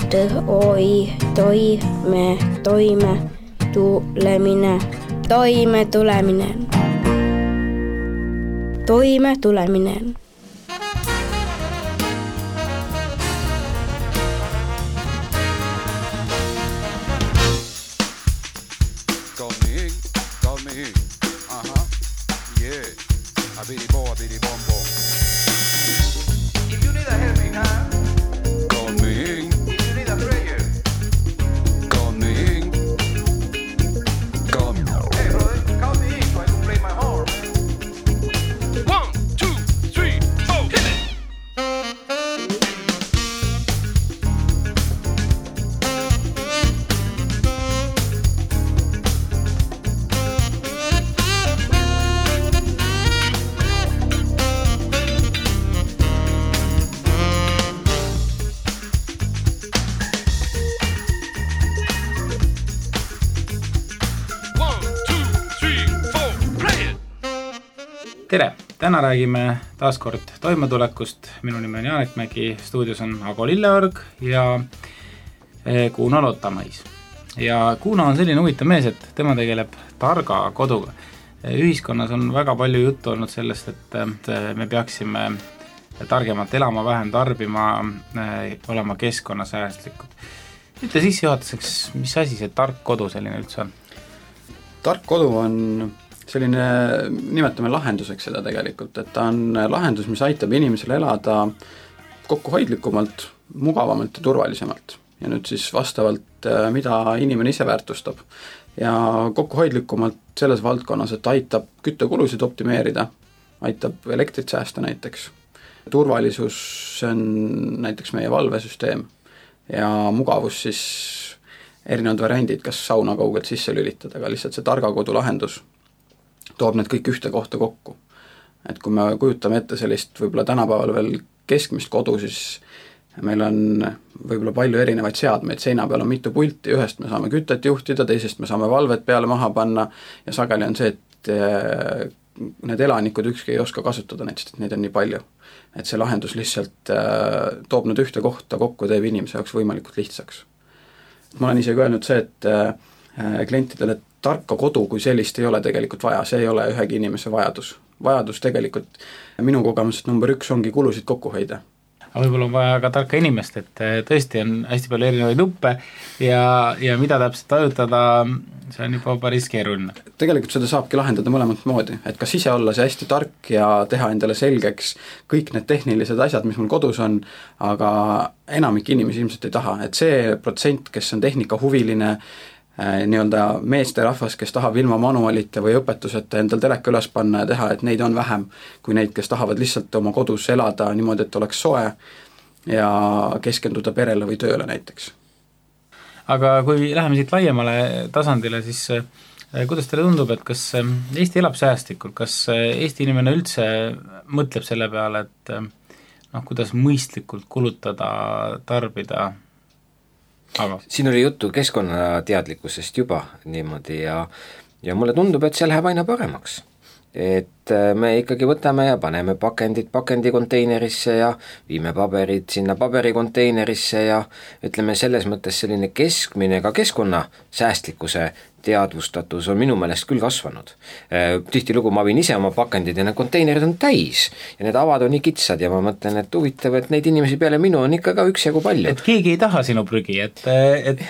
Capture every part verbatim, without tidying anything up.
T-O-I, toime, toime, tulemine, toime tuleminen. Toime tuleminen. Call me in, call me in. Uh-huh, yeah. A bitty bo, a bitty bom bom. If you need a helping hand, call me in. if you need a prayer, Call me in. Call me. hey brother, call me in so I can play my horn. One, two, three, four, hit it! One, two, three, four, play it! Tere! Täna räägime taas kord toimetulekust. Minu nimi on Janek Mägi, stuudios on Ago Lilleorg ja Kuno Lotamais. Ja Kuno on selline huvitav mees, et tema tegeleb targa koduga. Ühiskonnas on väga palju juttu olnud sellest, et me peaksime targemalt elama, vähem tarbima, olema keskkonnasäästlikud. Ütle sissejuhatuseks, mis asi see tark kodu selline üldse on? Tark kodu on selline, nimetame lahenduseks seda tegelikult, et ta on lahendus, mis aitab inimesel elada kokkuhoidlikumalt, mugavamalt ja turvalisemalt. Ja nüüd siis vastavalt, mida inimene ise väärtustab. Ja kokkuhoidlikumalt selles valdkonnas, et aitab küttekulusid optimeerida, aitab elektrit säästa näiteks. Turvalisus on näiteks meie valvesüsteem ja mugavus siis erinevad variandid, kas sauna kaugelt sisse lülitada, aga lihtsalt see targa kodu lahendus toob need kõik ühte kohta kokku. Et kui me kujutame ette sellist võib-olla tänapäeval veel keskmist kodu, siis meil on võib-olla palju erinevaid seadmeid, seina peal on mitu pulti, ühest me saame kütet juhtida, teisest me saame valvet peale maha panna ja sageli on see, et need elanikud ükski ei oska kasutada näiteks, et neid on nii palju. Et see lahendus lihtsalt toob need ühte kohta kokku, teeb inimese jaoks võimalikult lihtsaks. Ma olen isegi öelnud see, et klientidele tarka kodu kui sellist ei ole tegelikult vaja, see ei ole ühegi inimese vajadus. Vajadus tegelikult minu kogemusest number üks ongi kulusid kokku hoida. Aga võib-olla on vaja ka tarka inimest, et tõesti on hästi palju erinevaid nuppe ja, ja mida täpselt tajutada, see on juba päris keeruline. Tegelikult seda saabki lahendada mõlemat moodi, et kas ise olla see hästi tark ja teha endale selgeks kõik need tehnilised asjad, mis mul kodus on, aga enamik inimesi ilmselt ei taha, et see protsent, kes on tehnika huviline, nii-öelda meeste rahvas, kes tahab ilma manualite või õpetuseta endal teleka üles panna ja teha, et neid on vähem kui neid, kes tahavad lihtsalt oma kodus elada niimoodi, et oleks soe ja keskenduda perele või tööle näiteks. Aga kui läheme siit laiemale tasandile, siis kuidas teile tundub, et kas Eesti elab säästlikult, kas Eesti inimene üldse mõtleb selle peale, et noh, kuidas mõistlikult kulutada, tarbida? Aga. Siin oli juttu keskkonnateadlikkusest juba niimoodi ja, ja mulle tundub, et see läheb aina paremaks. Et me ikkagi võtame ja paneme pakendid pakendikonteinerisse ja viime paberid sinna paberikonteinerisse ja ütleme selles mõttes selline keskmine ka keskkonna säästlikkuse teadvustatus on minu meelest küll kasvanud. Tihtilugu ma viin ise oma pakendid ja need konteinerid on täis ja need avad on nii kitsad ja ma mõtlen, et huvitav, et neid inimesi peale minu on ikka ka üksjagu palju. Et keegi ei taha sinu prügi, et, et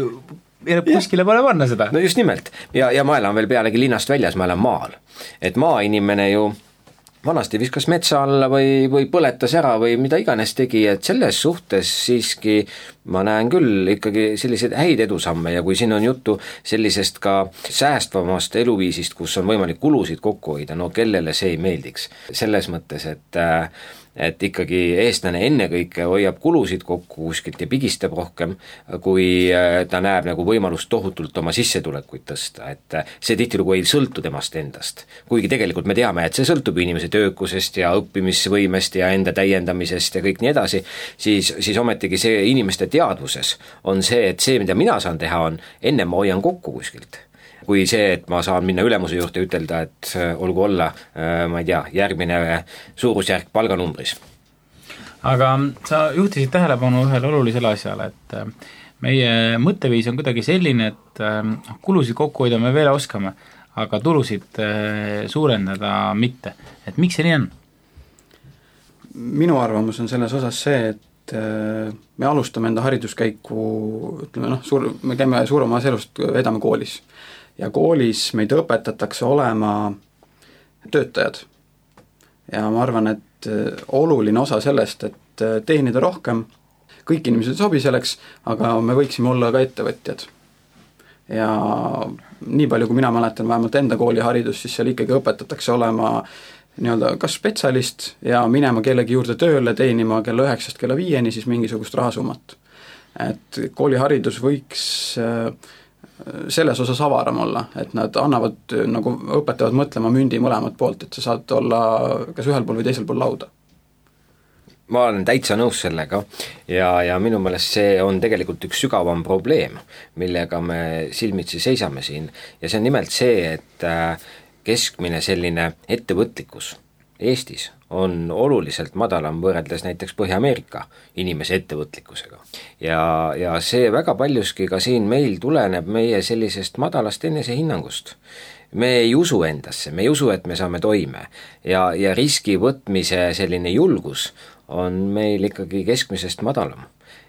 kuskile pole panna seda. No just nimelt. Ja, ja ma elan veel pealegi linnast väljas, ma elan maal. Et maainimene ju vanasti viskas metsa alla või, või põletas ära või mida iganes tegi, et selles suhtes siiski ma näen küll ikkagi selliseid häid edusamme ja kui siin on juttu sellisest ka säästvamast eluviisist, kus on võimalik kulusid kokku hoida, no kellele see ei meeldiks. Selles mõttes, et et ikkagi eestlane ennekõike hoiab kulusid kokku kuskilt ja pigistab rohkem, kui ta näeb nagu võimalust tohutult oma sissetulekuid tõsta, et see tihtilugu ei sõltu temast endast. Kuigi tegelikult me teame, et see sõltub inimese töökusest ja õppimisvõimest ja enda täiendamisest ja kõik nii edasi, siis, siis ometigi see inimeste teadvuses on see, et see, mida mina saan teha, on enne ma hoian kokku kuskilt. Kui see, et ma saan minna ülemuse juurde ütelda, et olgu olla, ma ei tea, järgmine suurusjärk palganumbris. aga sa juhtisid tähelepanu ühele olulisele asjale, et meie mõtteviis on kuidagi selline, et kulusid kokku hoida me veel oskame, aga tulusid suurendada mitte. Et miks see nii on? Minu arvamus on selles osas see, et me alustame enda hariduskäiku, ütleme noh, suur, me käime suurema osa elust vedame koolis ja koolis meid õpetatakse olema töötajad. Ja ma arvan, et oluline osa sellest, et teenida rohkem, kõik inimesed sobi selleks, aga me võiksime olla ka ettevõtjad. Ja nii palju, kui mina mäletan vähemalt enda kooliharidus, siis seal ikkagi õpetatakse olema nii-öelda kas spetsialist ja minema kellegi juurde tööle, teenima kella üheksast kella viieni siis mingisugust rahasummat. Et kooliharidus võiks selles osas avaram olla, et nad annavad, nagu õpetavad mõtlema mündi mõlemat poolt, et sa saad olla kas ühel pool või teisel pool lauda. Ma olen täitsa nõus sellega ja, ja minu meelest see on tegelikult üks sügavam probleem, millega me silmitsi seisame siin ja see on nimelt see, et keskmine selline ettevõtlikkus Eestis on oluliselt madalam võrreldes näiteks Põhja-Ameerika inimese ettevõtlikkusega. Ja, ja see väga paljuski ka siin meil tuleneb meie sellisest madalast enesehinnangust. Me ei usu endasse, me ei usu, et me saame toime ja, ja riski võtmise selline julgus on meil ikkagi keskmisest madalam.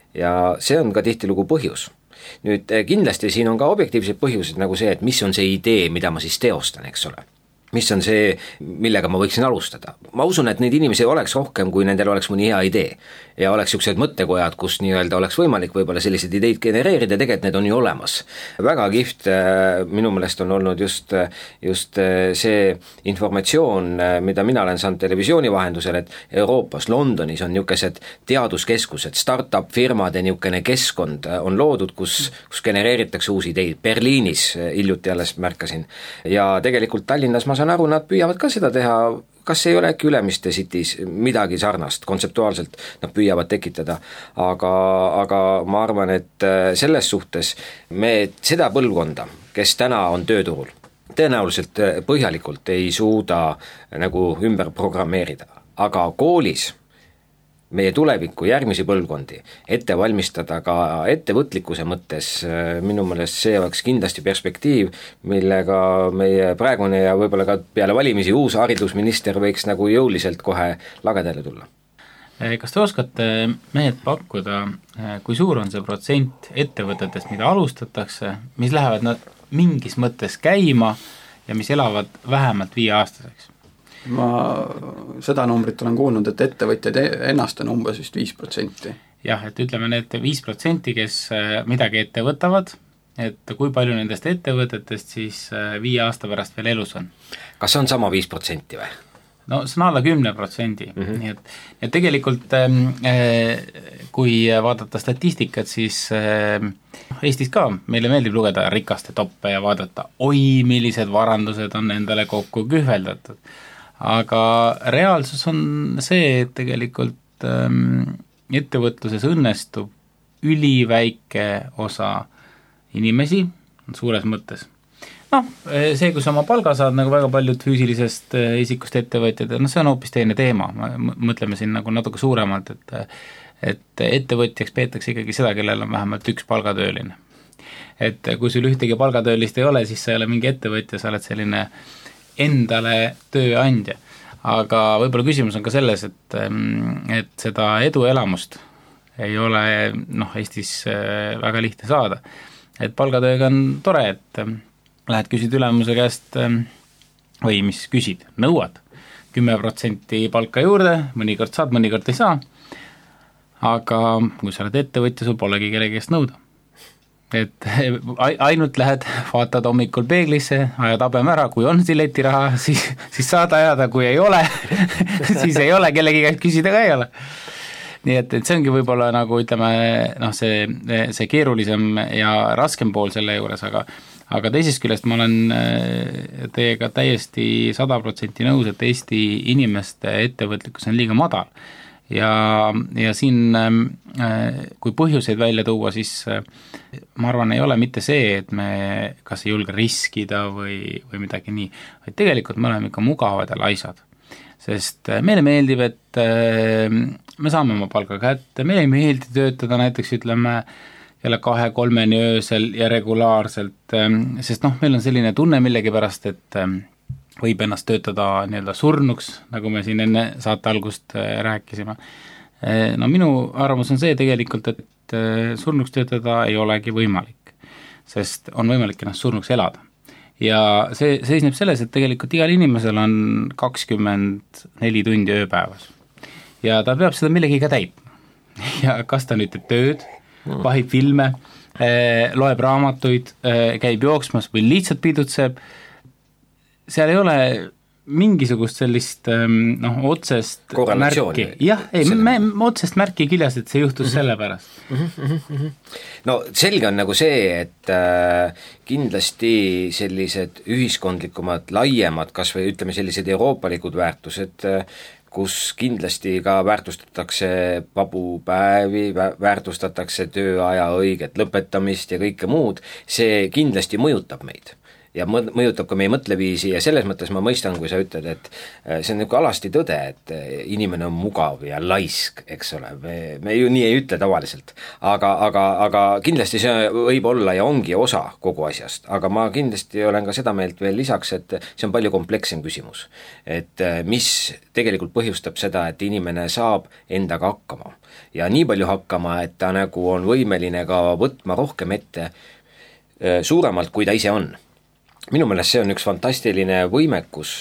Ja see on ka tihtilugu põhjus. Nüüd kindlasti siin on ka objektiivsed põhjused nagu see, et mis on see idee, mida ma siis teostan, eks ole. Mis on see, millega ma võiksin alustada. Ma usun, et neid inimesi oleks rohkem, kui nendel oleks mõni hea idee ja oleks niisugused mõttekojad, kus nii-öelda oleks võimalik võib-olla sellised ideid genereerida, tegelikult need on ju olemas. Väga kihvt minu meelest on olnud just, just see informatsioon, mida mina olen saanud televisiooni vahendusel, et Euroopas, Londonis on niisugused teaduskeskused, startup firmade niisugune keskkond on loodud, kus, kus genereeritakse uusi ideid. Berliinis hiljuti alles märkasin ja tegelikult Tallinnas ma saan aru, nad püüavad ka seda teha, kas ei ole äkki Ülemiste Cities midagi sarnast, kontseptuaalselt nad püüavad tekitada, aga, aga ma arvan, et selles suhtes me seda põlvkonda, kes täna on tööturul, tõenäoliselt põhjalikult ei suuda nagu ümber programmeerida, aga koolis meie tulevikku, järgmisi põlvkondi, ette valmistada ka ettevõtlikkuse mõttes, minu meelest see oleks kindlasti perspektiiv, millega meie praegune ja võib-olla ka peale valimisi uus haridusminister võiks nagu jõuliselt kohe lagedale tulla. Kas te oskate mehed pakkuda, kui suur on see protsent ettevõtetest, mida alustatakse, mis lähevad nad mingis mõttes käima ja mis elavad vähemalt viie aastaseks? Ma seda numbrit olen kuulnud, et ettevõtjad ennast on umbes vist viis protsenti. Jah, et ütleme need viis protsenti, kes midagi ette võtavad, et kui palju nendest ettevõtetest siis viie aasta pärast veel elus on? Kas see on sama viis protsenti või? No see on alla kümne protsendi, mm-hmm. nii et, et tegelikult kui vaadata statistikat, siis Eestis ka meile meeldib lugeda rikaste toppe ja vaadata, oi, millised varandused on endale kokku kühveldatud. Aga reaalsus on see, et tegelikult ähm, ettevõtluses õnnestub üliväike osa inimesi suures mõttes. Noh, see, kus oma palga saad, nagu väga paljud füüsilisest isikust ettevõtjad, no see on hoopis teine teema, mõtleme siin nagu natuke suuremalt, et, et ettevõtjaks peetakse ikkagi seda, kellel on vähemalt üks palgatööline. Et kui sul ühtegi palgatöölist ei ole, siis sa ei ole mingi ettevõtja, sa oled selline endale tööandja. Aga võib-olla küsimus on ka selles, et, et seda eduelamust ei ole noh, Eestis väga lihtne saada. Et palgatööga on tore, et lähed küsid ülemuse käest või mis küsid, nõuad kümme protsenti palka juurde, mõnikord saad, mõnikord ei saa, aga kui sa oled ettevõtja, sul polegi kellegi käest nõuda. Et ainult lähed, vaatad hommikul peeglisse, ajad habeme ära, kui on siletiraha, siis, siis saad ajada, kui ei ole, siis ei ole, kellegi käest küsida ka ei ole. Nii et, et see ongi võib-olla nagu ütleme, noh, see, see keerulisem ja raskem pool selle juures, aga aga teisest küljest ma olen teiega täiesti sada protsenti nõus, et Eesti inimeste ettevõtlikkus on liiga madal. Ja, ja siin, kui põhjuseid välja tuua, siis ma arvan, ei ole mitte see, et me kas ei julge riskida või, või midagi nii, vaid tegelikult me oleme ikka mugavad ja laisad. sest meile meeldib, et me saame oma palga kätte, meile ei meeldi töötada näiteks ütleme jälle kahe-kolmeni öösel ja regulaarselt, sest noh, meil on selline tunne millegipärast, et võib ennast töötada nii-öelda surnuks, nagu me siin enne saate algust rääkisime. No minu arvamus on see tegelikult, et surnuks töötada ei olegi võimalik, sest on võimalik ennast surnuks elada. Ja see seisneb selles, et tegelikult igal inimesel on kakskümmend neli tundi ööpäevas. Ja ta peab seda millegiga täitma. Ja kas ta nüüd teeb tööd, vahib filme, loeb raamatuid, käib jooksmas või lihtsalt pidutseb, seal ei ole mingisugust sellist noh, otsest märki. Jah, ei, me, me otsest märki kiljas, et see juhtus selle pärast. No selge on nagu see, et äh, kindlasti sellised ühiskondlikumad, laiemad, kas või ütleme sellised euroopalikud väärtused, kus kindlasti ka väärtustatakse vabu päevi, väärtustatakse tööaja õiget lõpetamist ja kõike muud, see kindlasti mõjutab meid. Ja mõjutab ka meie mõtleviisi ja selles mõttes ma mõistan, kui sa ütled, et see on nagu alasti tõde, et inimene on mugav ja laisk, eks ole, me, me ju nii ei ütle tavaliselt, aga, aga, aga kindlasti see võib olla ja ongi osa kogu asjast, aga ma kindlasti olen ka seda meelt veel lisaks, et see on palju komplekssem küsimus, et mis tegelikult põhjustab seda, et inimene saab endaga hakkama ja nii palju hakkama, et ta nagu on võimeline ka võtma rohkem ette suuremalt, kui ta ise on. Minu meelest see on üks fantastiline võimekus,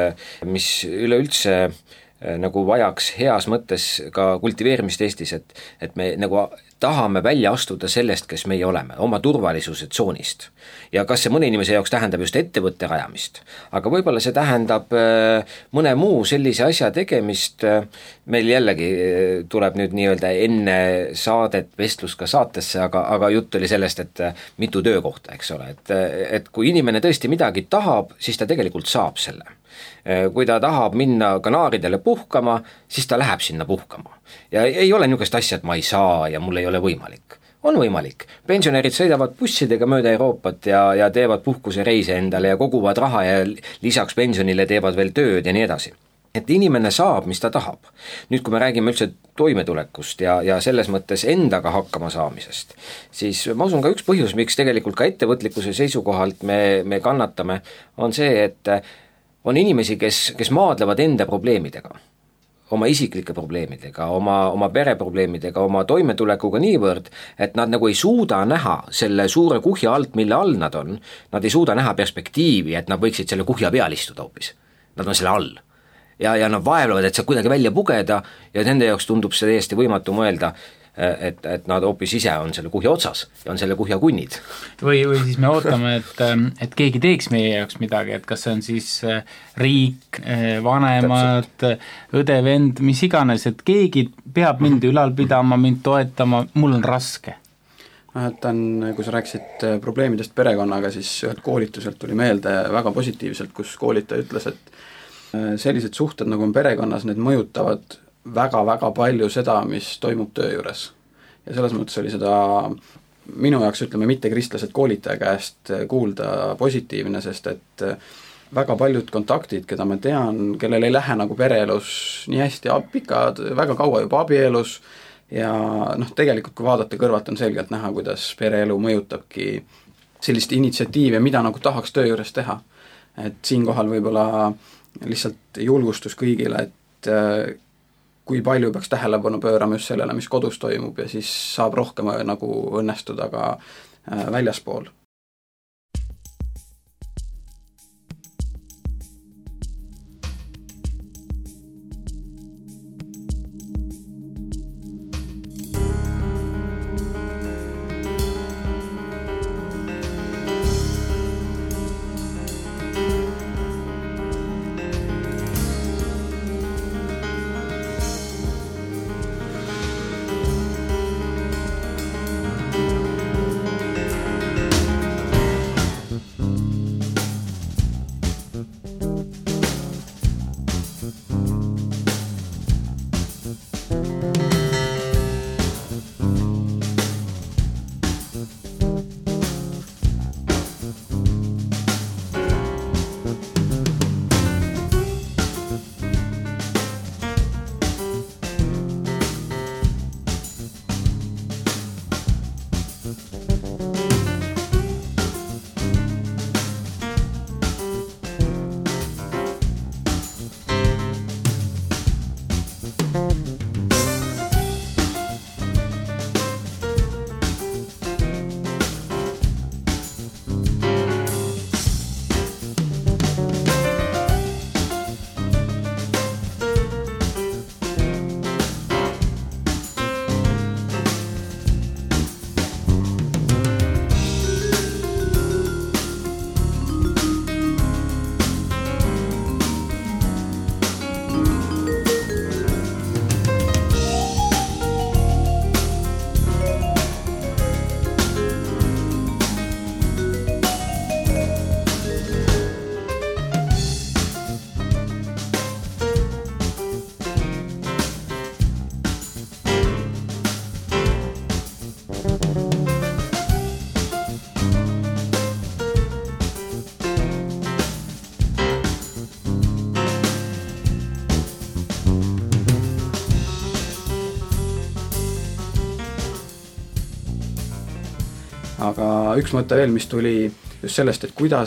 mis üleüldse nagu vajaks heas mõttes ka kultiveerimist Eestis, et, et me nagu tahame välja astuda sellest, kes meie oleme, oma turvalisuse tsoonist. Ja kas see mõne inimese jaoks tähendab just ettevõtte rajamist, aga võib-olla see tähendab mõne muu sellise asja tegemist, meil jällegi tuleb nüüd nii-öelda enne saadet vestlus ka saatesse, aga, aga jutt oli sellest, et mitu töökohta, eks ole, et, et kui inimene tõesti midagi tahab, siis ta tegelikult saab selle. Kui ta tahab minna Kanaaridele puhkama, siis ta läheb sinna puhkama. Ja ei ole niisugust asja, et ma ei saa ja mul ei ole võimalik. On võimalik. Pensionärid sõidavad bussidega mööda Euroopat ja, ja teevad puhkusereise endale ja koguvad raha ja lisaks pensionile teevad veel tööd ja nii edasi. Et inimene saab, mis ta tahab. Nüüd, kui me räägime üldse toimetulekust ja, ja selles mõttes endaga hakkama saamisest, siis ma usun ka üks põhjus, miks tegelikult ka ettevõtlikkuse seisukohalt me, me kannatame, on see, et on inimesi, kes, kes maadlevad enda probleemidega, oma isiklike probleemidega, oma, oma pereprobleemidega, oma toimetulekuga niivõrd, et nad nagu ei suuda näha selle suure kuhja alt, mille all nad on, nad ei suuda näha perspektiivi, et nad võiksid selle kuhja peal istuda hoopis. Nad on selle all. Ja, ja nad vaevlevad, et sa kuidagi välja pugeda ja nende jaoks tundub see täiesti võimatu mõelda, et, et nad hoopis ise on selle kuhja otsas ja on selle kuhja kunnid. Või, või siis me ootame, et, et keegi teeks meie jaoks midagi, et kas see on siis riik, vanemad, õde, vend, mis iganes, et keegi peab mind ülal pidama, mind toetama, mul on raske. Ma jätan, kui sa rääkisid probleemidest perekonnaga, siis ühelt koolituselt tuli meelde väga positiivselt, kus koolitaja ütles, et sellised suhted, nagu on perekonnas, need mõjutavad väga-väga palju seda, mis toimub töö juures. Ja selles mõttes oli seda minu jaoks, ütleme, mitte kristlased koolitaja käest kuulda positiivne, sest et väga paljud kontaktid, keda ma tean, kellel ei lähe nagu pereelus nii hästi pikad, väga kaua juba abielus ja noh, tegelikult kui vaadata kõrvalt on selgelt näha, kuidas pereelu mõjutabki sellist initsiatiivi, mida nagu tahaks töö juures teha. Et siinkohal võib-olla lihtsalt julgustus kõigile, et kui palju peaks tähelepanu pöörama just sellele, mis kodus toimub ja siis saab rohkem nagu õnnestuda ka väljaspool. aga üks mõte veel, mis tuli just sellest, et kuidas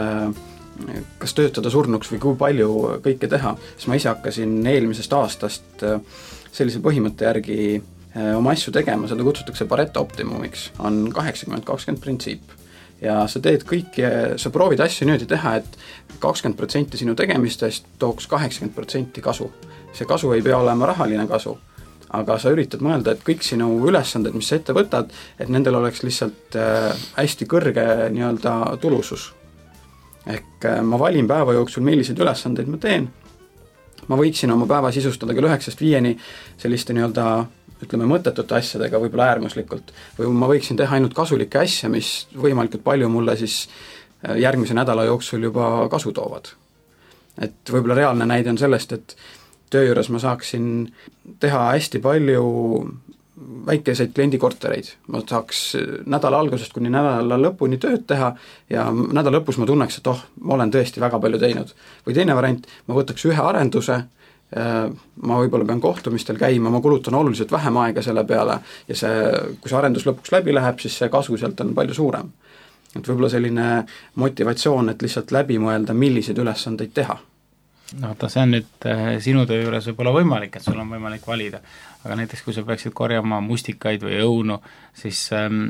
kas töötada surnuks või kui palju kõike teha, siis ma ise hakkasin eelmisest aastast sellise põhimõtte järgi oma asju tegema, seda kutsutakse Pareto optimumiks, on kaheksakümmend kakskümmend printsiip. Ja sa teed kõiki, sa proovid asju niimoodi teha, et kakskümmend protsenti sinu tegemistest tooks kaheksakümmend protsenti kasu. See kasu ei pea olema rahaline kasu, aga sa üritad mõelda, et kõik sinu ülesanded, mis sa ette võtad, et nendel oleks lihtsalt hästi kõrge nii-öelda tulusus. Ehk ma valin päeva jooksul, milliseid ülesandeid ma teen. Ma võiksin oma päeva sisustada küll üheksast viieni selliste nii-öelda, ütleme, mõttetute asjadega võib-olla äärmuslikult. Või ma võiksin teha ainult kasulikke asja, mis võimalikult palju mulle siis järgmise nädala jooksul juba kasu toovad. Et võib-olla reaalne näide on sellest, et töö juures ma saaksin teha hästi palju väikeseid kliendikortereid. Ma saaks nädala algusest kuni nädala lõpuni tööd teha ja nädala lõpus ma tunneks, et oh, ma olen tõesti väga palju teinud. Või teine variant, ma võtaks ühe arenduse, ma võib-olla pean kohtumistel käima, ma kulutan oluliselt vähem aega selle peale ja see, kui see arendus lõpuks läbi läheb, siis see kasu sealt on palju suurem. Et võib-olla selline motivatsioon, et lihtsalt läbi mõelda, milliseid ülesandeid teha. No ta see on nüüd sinu töö juures võib-olla võimalik, et sul on võimalik valida, aga näiteks kui sa peaksid korjama mustikaid või õunu, siis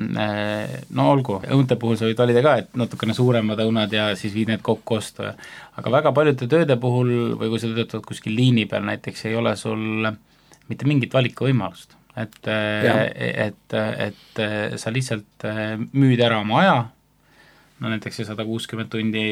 no olgu, õunte puhul sa võid valida ka, et natukene suuremad õunad ja siis viid need kokku ostu. Aga väga paljude tööde puhul või kui sa töötad kuskil liini peal näiteks, ei ole sul mitte mingit valikuvõimalust, et, et, et sa lihtsalt müüd ära oma aja, no näiteks see sada kuuskümmend tundi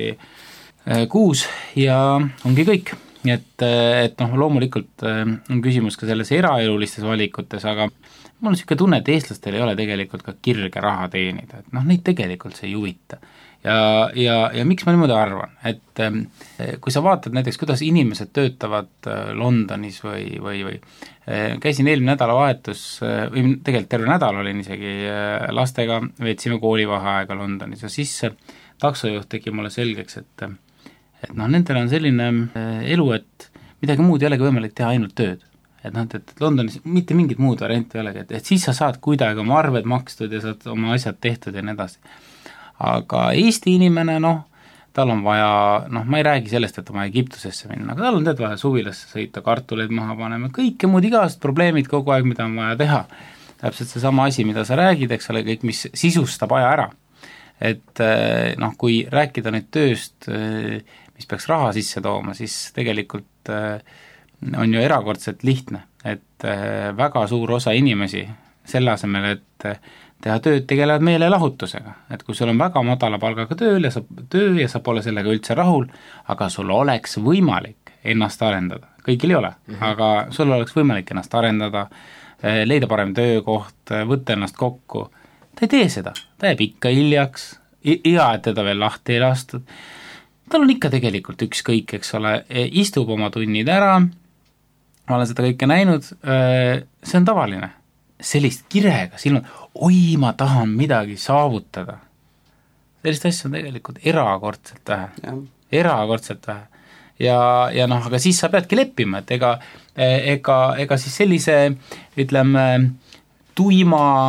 kuus ja ongi kõik. Et, et noh, loomulikult on küsimus ka selles eraelulistes valikutes, aga mul on niisugune tunne, et eestlastel ei ole tegelikult ka kirge raha teenida, et noh, neid tegelikult see ei huvita. Ja, ja, ja miks ma niimoodi arvan, et kui sa vaatad näiteks, kuidas inimesed töötavad Londonis või, või, või käisin eelmine nädalavahetus, või tegelikult terve nädal olin isegi lastega, veetsime koolivaheaega Londonis ja siis taksojuht tegi mulle selgeks, et et noh, nendel on selline elu, et midagi muud ei olegi võimalik teha, ainult tööd. Et noh, et Londonis mitte mingit muud varianti ei olegi, et, et siis sa saad kuidagi oma arved makstud ja saad oma asjad tehtud ja nii edasi. Aga Eesti inimene, noh, tal on vaja, noh, ma ei räägi sellest, et on vaja Egiptusesse minna, aga tal on tead vaja suvilasse sõita, kartuleid maha panema, kõike muud igast probleemid kogu aeg, mida on vaja teha. Täpselt see sama asi, mida sa räägid, eks ole, kõik, mis sisustab aja ära. Et noh, kui rääkida nüüd tööst, mis peaks raha sisse tooma, siis tegelikult on ju erakordselt lihtne, et väga suur osa inimesi selle asemel, et teha tööd, tegelevad meelelahutusega, et kui sul on väga madala palgaga tööl ja sa, töö ja sa pole sellega üldse rahul, aga sul oleks võimalik ennast arendada, kõigil ei ole, mm-hmm. aga sul oleks võimalik ennast arendada, leida parem töökoht, võtta ennast kokku, ta ei tee seda, ta jääb ikka hiljaks, hea, et teda veel lahti ei lastud, tal on ikka tegelikult ükskõik, eks ole, istub oma tunnid ära, ma olen seda kõike näinud, see on tavaline. Sellist kirega silmad, oi, ma tahan midagi saavutada. Sellist asja on tegelikult erakordselt vähe. Ja. Erakordselt vähe. Ja, ja noh, aga siis sa peadki leppima, et ega, ega, ega siis sellise, ütleme, tuima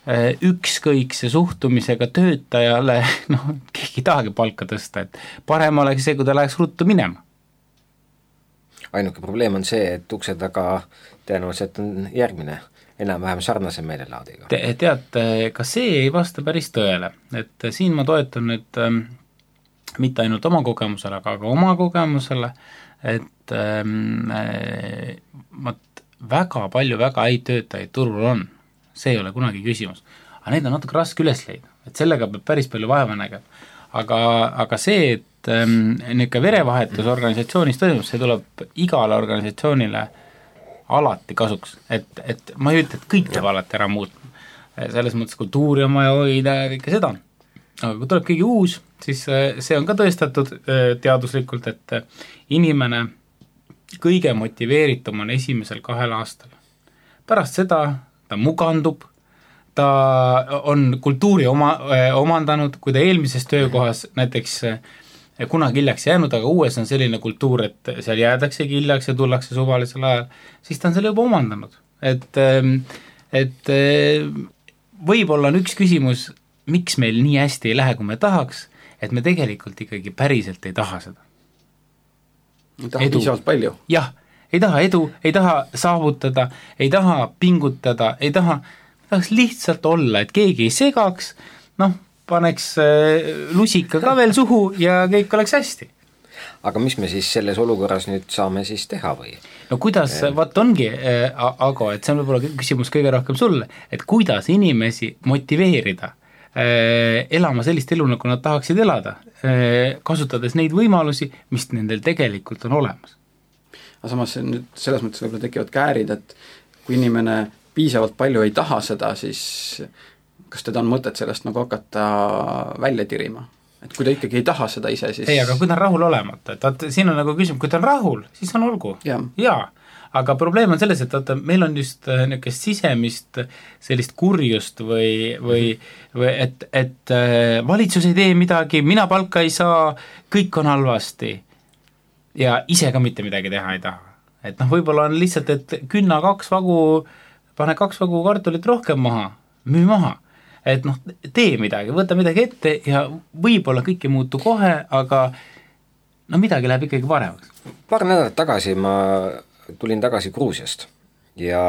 ükskõikse suhtumisega töötajale, noh, keegi ei tahagi palka tõsta, et parem oleks see, kui ta läheks ruttu minema. Ainuke probleem on see, et ukse taga tõenäoliselt on järgmine enam-vähem sarnase meelelaadiga. Te, tead, ka see ei vasta päris tõele, et siin ma toetan nüüd ähm, mitte ainult oma kogemusele, aga ka oma kogemusele, et ähm, äh, mat, väga palju väga häid töötajaid turul on, see ei ole kunagi küsimus, aga neid on natuke raske üles leida, et sellega peab päris palju vaeva nägema, aga, aga see, et ähm, niisugune verevahetus organisatsioonis toimub, see tuleb igale organisatsioonile alati kasuks, et, et ma ei ütle, et kõik peab alati ära muutma, selles mõttes kultuuri on vaja hoida ja kõike seda, aga kui tuleb keegi uus, siis see on ka tõestatud teaduslikult, et inimene kõige motiveeritum on esimesel kahel aastal. Pärast seda ta mugandub, ta on kultuuri oma, omandanud, kui ta eelmises töökohas näiteks kunagi hiljaks jäänud, aga uues on selline kultuur, et seal jäädaksegi hiljaks ja tullakse suvalisel ajal, siis ta on selle juba omandanud. Et, et võib-olla on üks küsimus, miks meil nii hästi ei lähe, kui me tahaks, et me tegelikult ikkagi päriselt ei taha seda. Ei taha piisavalt palju. Jah, ei taha edu, ei taha saavutada, ei taha pingutada, ei taha, tahaks lihtsalt olla, et keegi ei segaks, noh, paneks lusika ka veel suhu ja kõik oleks hästi. Aga mis me siis selles olukorras nüüd saame siis teha või? No kuidas, vaat ongi, Ago, et see on võib-olla küsimus kõige rohkem sulle, et kuidas inimesi motiveerida elama sellist elu, nagu nad tahaksid elada, kasutades neid võimalusi, mis nendel tegelikult on olemas. Aga samas nüüd selles mõttes võib-olla tekivad käärid, et kui inimene piisavalt palju ei taha seda, siis kas teda on mõtet sellest nagu hakata välja tirima? Et kui ta ikkagi ei taha seda ise, siis... Ei, aga kui ta on rahul olemata, et vaat, siin on nagu küsimus, kui ta on rahul, siis on olgu. Ja. Jaa, aga probleem on selles, et vaata, meil on just niisugust sisemist sellist kurjust või, või, või et, et valitsus ei tee midagi, mina palka ei saa, kõik on halvasti ja ise ka mitte midagi teha ei taha. Et noh, võib-olla on lihtsalt, et künna kaks vagu, pane kaks vagu kartulit rohkem maha, müü maha. Et noh, tee midagi, võta midagi ette ja võib-olla kõik ei muutu kohe, aga no midagi läheb ikkagi paremaks. Paar nädalat tagasi ma tulin tagasi Gruusiast ja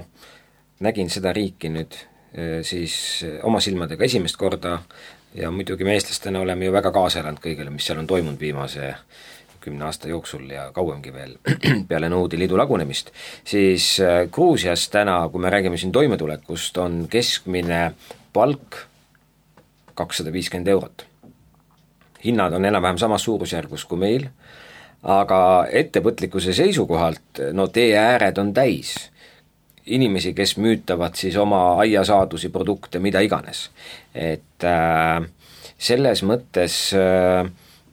nägin seda riiki nüüd siis oma silmadega esimest korda ja muidugi me eestlastena oleme ju väga kaasa elanud kõigele, mis seal on toimunud viimase kümne aasta jooksul ja kauemgi veel peale Nõukogude Liidu lagunemist, siis Gruusias täna, kui me räägime siin toimetulekust, on keskmine palk kakssada viiskümmend eurot. Hinnad on enam-vähem samas suurusjärgus kui meil, aga ettevõtlikkuse seisukohalt, no tee ääred on täis. Inimesi, kes müütavad siis oma aiasaadusi, produkte, mida iganes. Et äh, selles mõttes äh,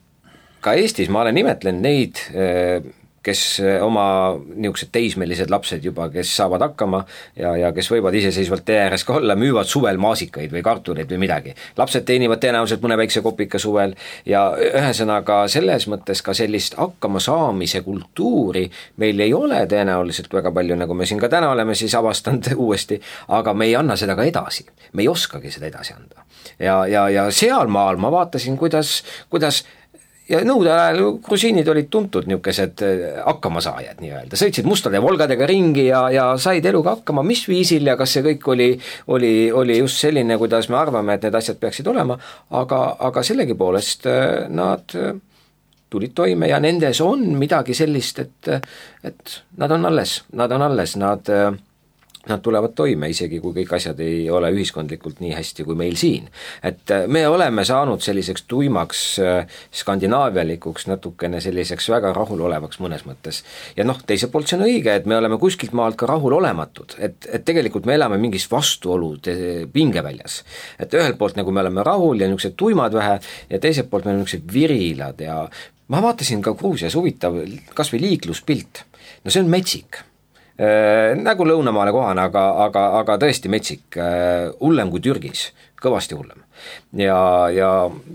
ka Eestis ma olen nimetlen neid, äh, kes oma niisugused teismelised lapsed juba, kes saavad hakkama ja, ja kes võivad iseseisvalt tee ääres ka olla, müüvad suvel maasikaid või kartuleid või midagi. Lapsed teenivad tõenäoliselt mõne väikse kopika suvel ja ühesõnaga selles mõttes ka sellist hakkama saamise kultuuri meil ei ole tõenäoliselt väga palju, nagu me siin ka täna oleme siis avastanud uuesti, aga me ei anna seda ka edasi. Me ei oskagi seda edasi anda. Ja, ja, ja seal maal ma vaatasin, kuidas, kuidas ja nõude ajal grusiinid olid tuntud niisugused hakkamasaajad nii-öelda, sõitsid mustade volgadega ringi ja, ja said eluga hakkama, mis viisil ja kas see kõik oli, oli, oli just selline, kuidas me arvame, et need asjad peaksid olema, aga, aga sellegi poolest nad tulid toime ja nendes on midagi sellist, et, et nad on alles, nad on alles, nad... Nad tulevad toime, isegi kui kõik asjad ei ole ühiskondlikult nii hästi kui meil siin. Et me oleme saanud selliseks tuimaks skandinaavialikuks, natukene selliseks väga rahul olevaks mõnes mõttes. Ja noh, teiselt poolt see on õige, et me oleme kuskilt maalt ka rahul olematud, et, et tegelikult me elame mingis vastuolud pingeväljas. Et ühelt poolt nagu me oleme rahul ja niisugused tuimad vähe ja teiselt poolt me oleme niisugused virilad ja ma vaatasin ka Gruusias huvitav kas või liikluspilt. No see on metsik. Äh, nagu lõunamaale kohane, aga, aga, aga tõesti metsik, äh, hullem kui Türgis, kõvasti hullem. Ja, ja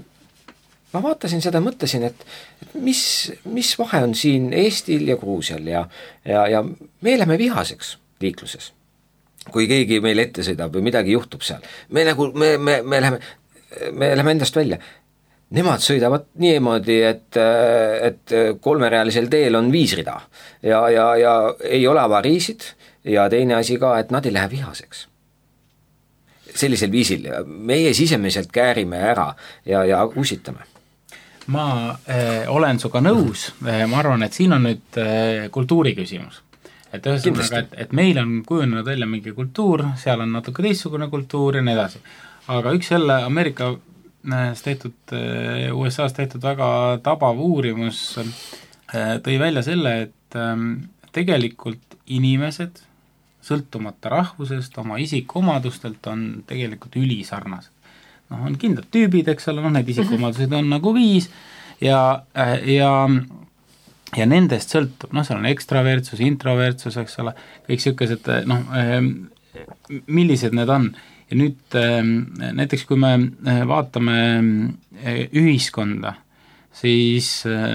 ma vaatasin seda, mõtlesin, et, et mis, mis vahe on siin Eestil ja Gruusial ja, ja, ja me elame vihaseks liikluses. kui keegi meil ette sõidab või midagi juhtub seal, me nagu, me, me, me läheme, me läheme endast välja. Nemad sõidavad niimoodi, et, et kolmerealisel teel on viis rida ja, ja, ja ei ole avariisid ja teine asi ka, et nad ei lähe vihaseks. Sellisel viisil meie sisemiselt käärime ära ja, ja usitame. Ma äh, olen suga nõus, ma arvan, et siin on nüüd äh, kultuuri küsimus. Et ühesõnaga, et, et meil on kujunenud välja mingi kultuur, seal on natuke teistsugune kultuur ja nii edasi. Aga üks jälle Ameerikas tehtud, U S A-s tehtud väga tabav uurimus tõi välja selle, et tegelikult inimesed, sõltumata rahvusest, oma isikuomadustelt on tegelikult ülisarnased. Noh, on kindlad tüübid, eks ole, noh, need isikuomadused on nagu viis ja, ja ja nendest sõltub, noh, seal on ekstravertsus, introvertsus, eks ole, kõik sükesed, noh, millised need on. Ja nüüd näiteks, kui me vaatame ühiskonda, siis,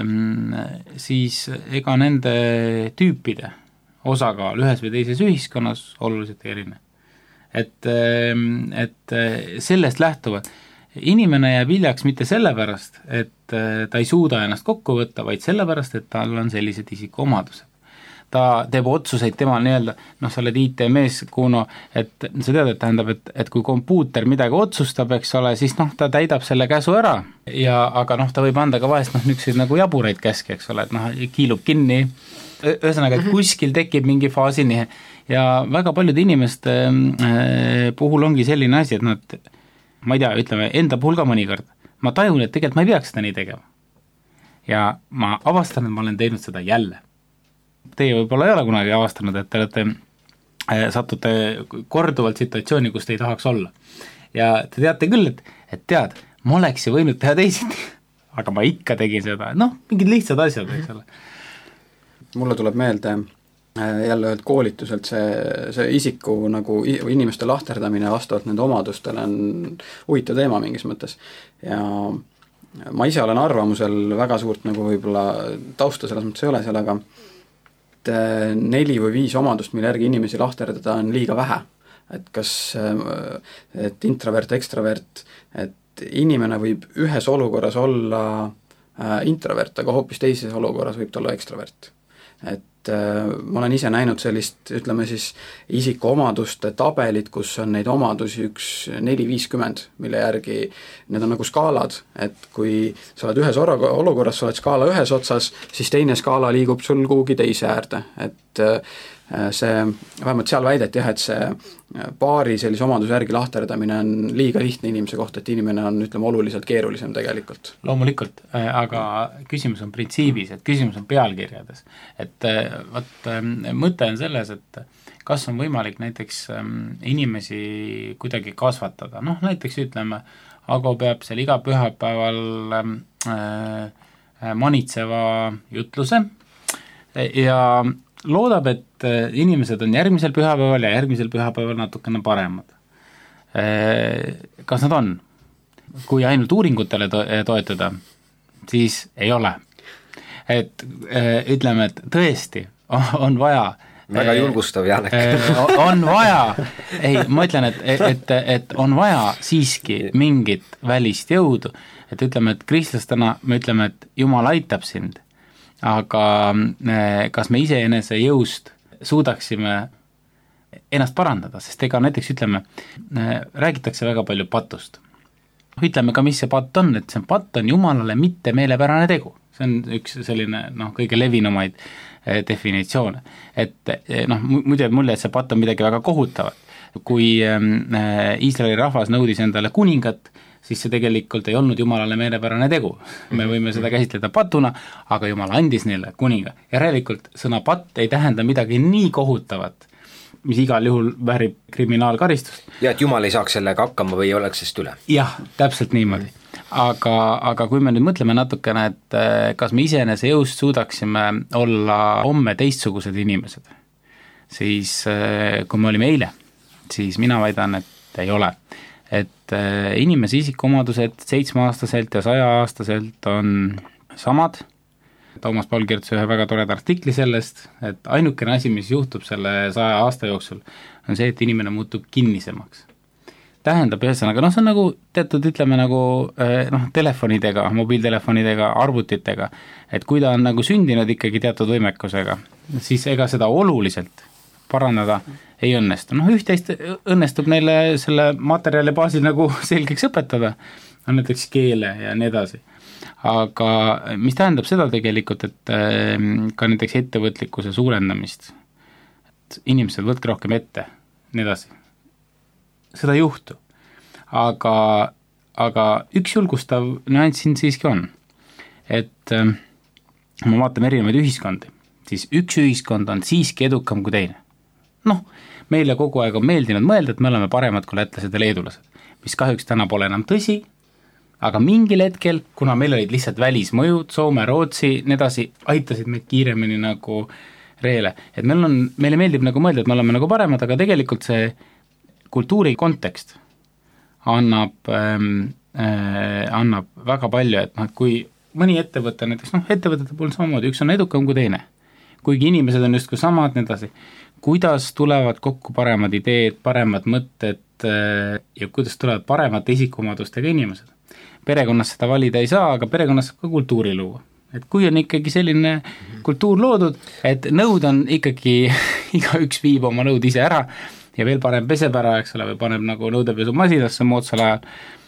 siis ega nende tüüpide osakaal ühes või teises ühiskonnas oluliselt erine. Et, et sellest lähtuvad. Inimene jääb hiljaks mitte sellepärast, et ta ei suuda ennast kokku võtta, vaid sellepärast, et tal on sellised isikuomadused. Ta teeb otsuseid tema nii-öelda, noh, sa oled I T-mees, Kuno, et sa tead, et tähendab, et, et kui kompuuter midagi otsustab, eks ole, siis noh, ta täidab selle käsu ära, ja, aga noh, ta võib anda ka vahest noh, nükseid nagu jaburaid käske, eks ole, et noh, kiilub kinni, ühesõnaga, et kuskil tekib mingi faasini ja väga paljude inimeste puhul ongi selline asi, et nad ma ei tea, ütleme, enda puhul ka mõnikord, ma tajun, et tegelikult ma ei peaks seda nii tegema. Ja ma avastan, et ma olen teinud seda jälle. Teie võib-olla ei ole kunagi avastanud, et te olete, äh, satute korduvalt situatsiooni, kus te ei tahaks olla. Ja te teate küll, et, et tead, ma oleks ju võinud teha teisiti, aga ma ikka tegin seda, noh, mingid lihtsad asjad, eks ole. Mulle tuleb meelde jälle ühelt koolituselt see, see isiku nagu inimeste lahterdamine vastavalt nende omadustele on huvitav teema mingis mõttes. Ja ma ise olen arvamusel väga suurt nagu võib-olla tausta selles mõttes ei ole seal, aga neli või viis omadust, mille järgi inimesi lahterdada on liiga vähe. Et kas et introvert, ekstravert, et inimene võib ühes olukorras olla introvert, aga hoopis teises olukorras võib ta olla ekstravert. Et ma olen ise näinud sellist, ütleme siis, isikuomaduste tabelit, kus on neid omadusi üks neli viiskümmend, mille järgi need on nagu skaalad, et kui sa oled ühes olukorras, sa oled skaala ühes otsas, siis teine skaala liigub sul kuhugi teise äärde, et see, vähemalt seal väideti jah, et see paari sellise omaduse järgi lahterdamine on liiga lihtne inimese kohta, et inimene on, ütleme, oluliselt keerulisem tegelikult. Loomulikult, aga küsimus on printsiibis, et küsimus on pealkirjades. Et vaat, mõte on selles, et kas on võimalik näiteks inimesi kuidagi kasvatada. Noh, näiteks ütleme, Ago peab seal iga pühapäeval manitseva jutluse ja loodab, et inimesed on järgmisel pühapäeval ja järgmisel pühapäeval natukene paremad. Kas nad on? Kui ainult uuringutele to- toetuda, siis ei ole. Et ütleme, et tõesti on vaja väga julgustav, Janek. on vaja, ei, ma ütlen, et, et, et on vaja siiski mingit välist jõudu, et ütleme, et kristlastena me ütleme, et Jumal aitab sind, aga kas me iseenese jõust suudaksime ennast parandada, sest ega näiteks ütleme, räägitakse väga palju patust. Ütleme ka, mis see patt on, et see patt on Jumalale mitte meelepärane tegu. See on üks selline noh, kõige levinumaid definitsioone. Et noh, muidu mulje, et see patt on midagi väga kohutavat. Kui Iisraeli rahvas nõudis endale kuningat, siis see tegelikult ei olnud Jumalale meelepärane tegu. Me võime seda käsitleda patuna, aga Jumal andis neile kuninga. Järelikult sõna patt ei tähenda midagi nii kohutavat, mis igal juhul väärib kriminaalkaristust. Ja et Jumal ei saaks sellega hakkama või ei oleks sest üle. Jah, täpselt niimoodi. Aga, aga kui me nüüd mõtleme natukene, et kas me iseenese jõust suudaksime olla homme teistsugused inimesed, siis kui me olime eile, siis mina väidan, et ei ole. Et inimese isikuomadused seitsmeaastaselt ja saja aastaselt on samad, Toomas Paul kirjutas ühe väga toreda artikli sellest, et ainukene asi, mis juhtub selle saja aasta jooksul, on see, et inimene muutub kinnisemaks. Tähendab ühesõnaga, noh see on nagu teatud, ütleme nagu noh, telefonidega, mobiiltelefonidega, arvutitega, et kui ta on nagu sündinud ikkagi teatud võimekusega, siis ega seda oluliselt parandada ei õnnestu. Noh, üht-teist õnnestub neile selle materjali baasil nagu selgeks õpetada, on näiteks keele ja nii edasi. Aga mis tähendab seda tegelikult, et ka näiteks ettevõtlikkuse suurendamist, et inimesed võtke rohkem ette, nii edasi. Seda ei juhtu. Aga, aga üks julgustav nüanss siin siiski on, et ma vaatame erinevaid ühiskondi, siis üks ühiskond on siiski edukam kui teine. Noh, meile kogu aeg on meeldinud mõelda, et me oleme paremad kui lätlased ja leedulased, mis kahjuks täna pole enam tõsi, aga mingil hetkel, kuna meil olid lihtsalt välismõjud, Soome, Rootsi, nii edasi, aitasid meid kiiremini nagu reele, et meil on, meile meeldib nagu mõelda, et me oleme nagu paremad, aga tegelikult see kultuuri kontekst annab, ähm, äh, annab väga palju, et noh, kui mõni ettevõte, näiteks noh, ettevõtete puhul samamoodi, üks on edukam kui teine, kuigi inimesed on justkui samad, nii edasi, kuidas tulevad kokku paremad ideed, paremad mõtted äh, ja kuidas tulevad paremate isikuomadustega inimesed. Perekonnas seda valida ei saa, aga perekonnas saab ka kultuuri luua. Et kui on ikkagi selline kultuur loodud, et nõud on ikkagi, iga üks viib oma nõud ise ära, ja veel paneb peseb ära, eks ole, või paneb nagu nõudepesu masinasse moodsal ajal,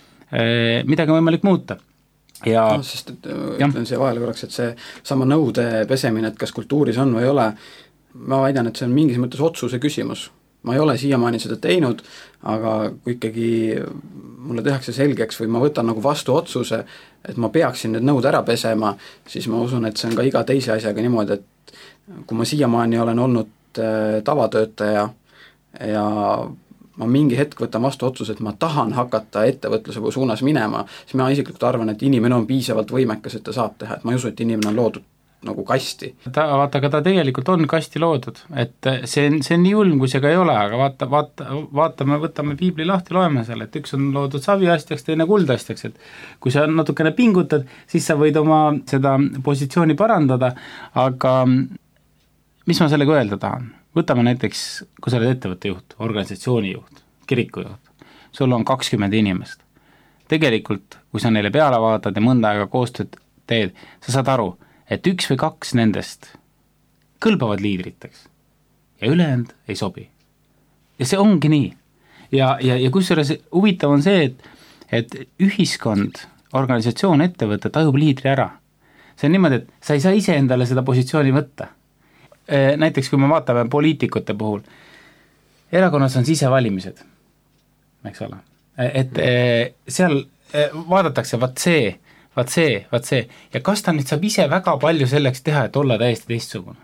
midagi on võimalik muuta. Ja, no, sest et, ütlen siia vahele korraks, et see sama nõude pesemine, et kas kultuuris on või ei ole, ma väidan, et see on mingis mõttes otsuse küsimus. Ma ei ole siiamaani seda teinud, aga kui ikkagi mulle tehakse selgeks või ma võtan nagu vastu otsuse, et ma peaksin need nõud ära pesema, siis ma usun, et see on ka iga teise asjaga niimoodi, et kui ma siiamaani olen olnud tavatöötaja, ja ma mingi hetk võtan vastu otsuse, et ma tahan hakata ettevõtluse suunas minema, siis ma isiklikult arvan, et inimene on piisavalt võimekas, et ta saab teha, et ma ei usu, et inimene on loodud nagu kasti. Ta, vaata, aga ta tegelikult on kasti loodud, et see on, see on nii julm, kui see ka ei ole, aga vaata, vaata, vaatame, võtame piibli lahti, loeme seal, et üks on loodud saviastjaks, teine kuldastjaks, et kui sa natukene pingutad, siis sa võid oma seda positsiooni parandada, aga mis ma sellega öelda tahan? Võtame näiteks, kui sa oled ettevõtte juht, organisatsiooni juht, kiriku juht, sul on kakskümmend inimest. Tegelikult, kui sa neile peale vaatad ja mõnda aega koostööd teed, sa saad aru, et üks või kaks nendest kõlbavad liidriteks ja ülejäänud ei sobi. Ja see ongi nii. Ja, ja, ja kusjuures huvitav on see, et, et ühiskond, organisatsioon, ettevõte tajub liidri ära. See on niimoodi, et sa ei saa ise endale seda positsiooni võtta. Näiteks kui me vaatame poliitikute puhul, erakonnas on sisevalimised, eks ole, et seal vaadatakse vaat see, vaat see, vaat see, ja kas ta nüüd saab ise väga palju selleks teha, et olla täiesti teistsugune,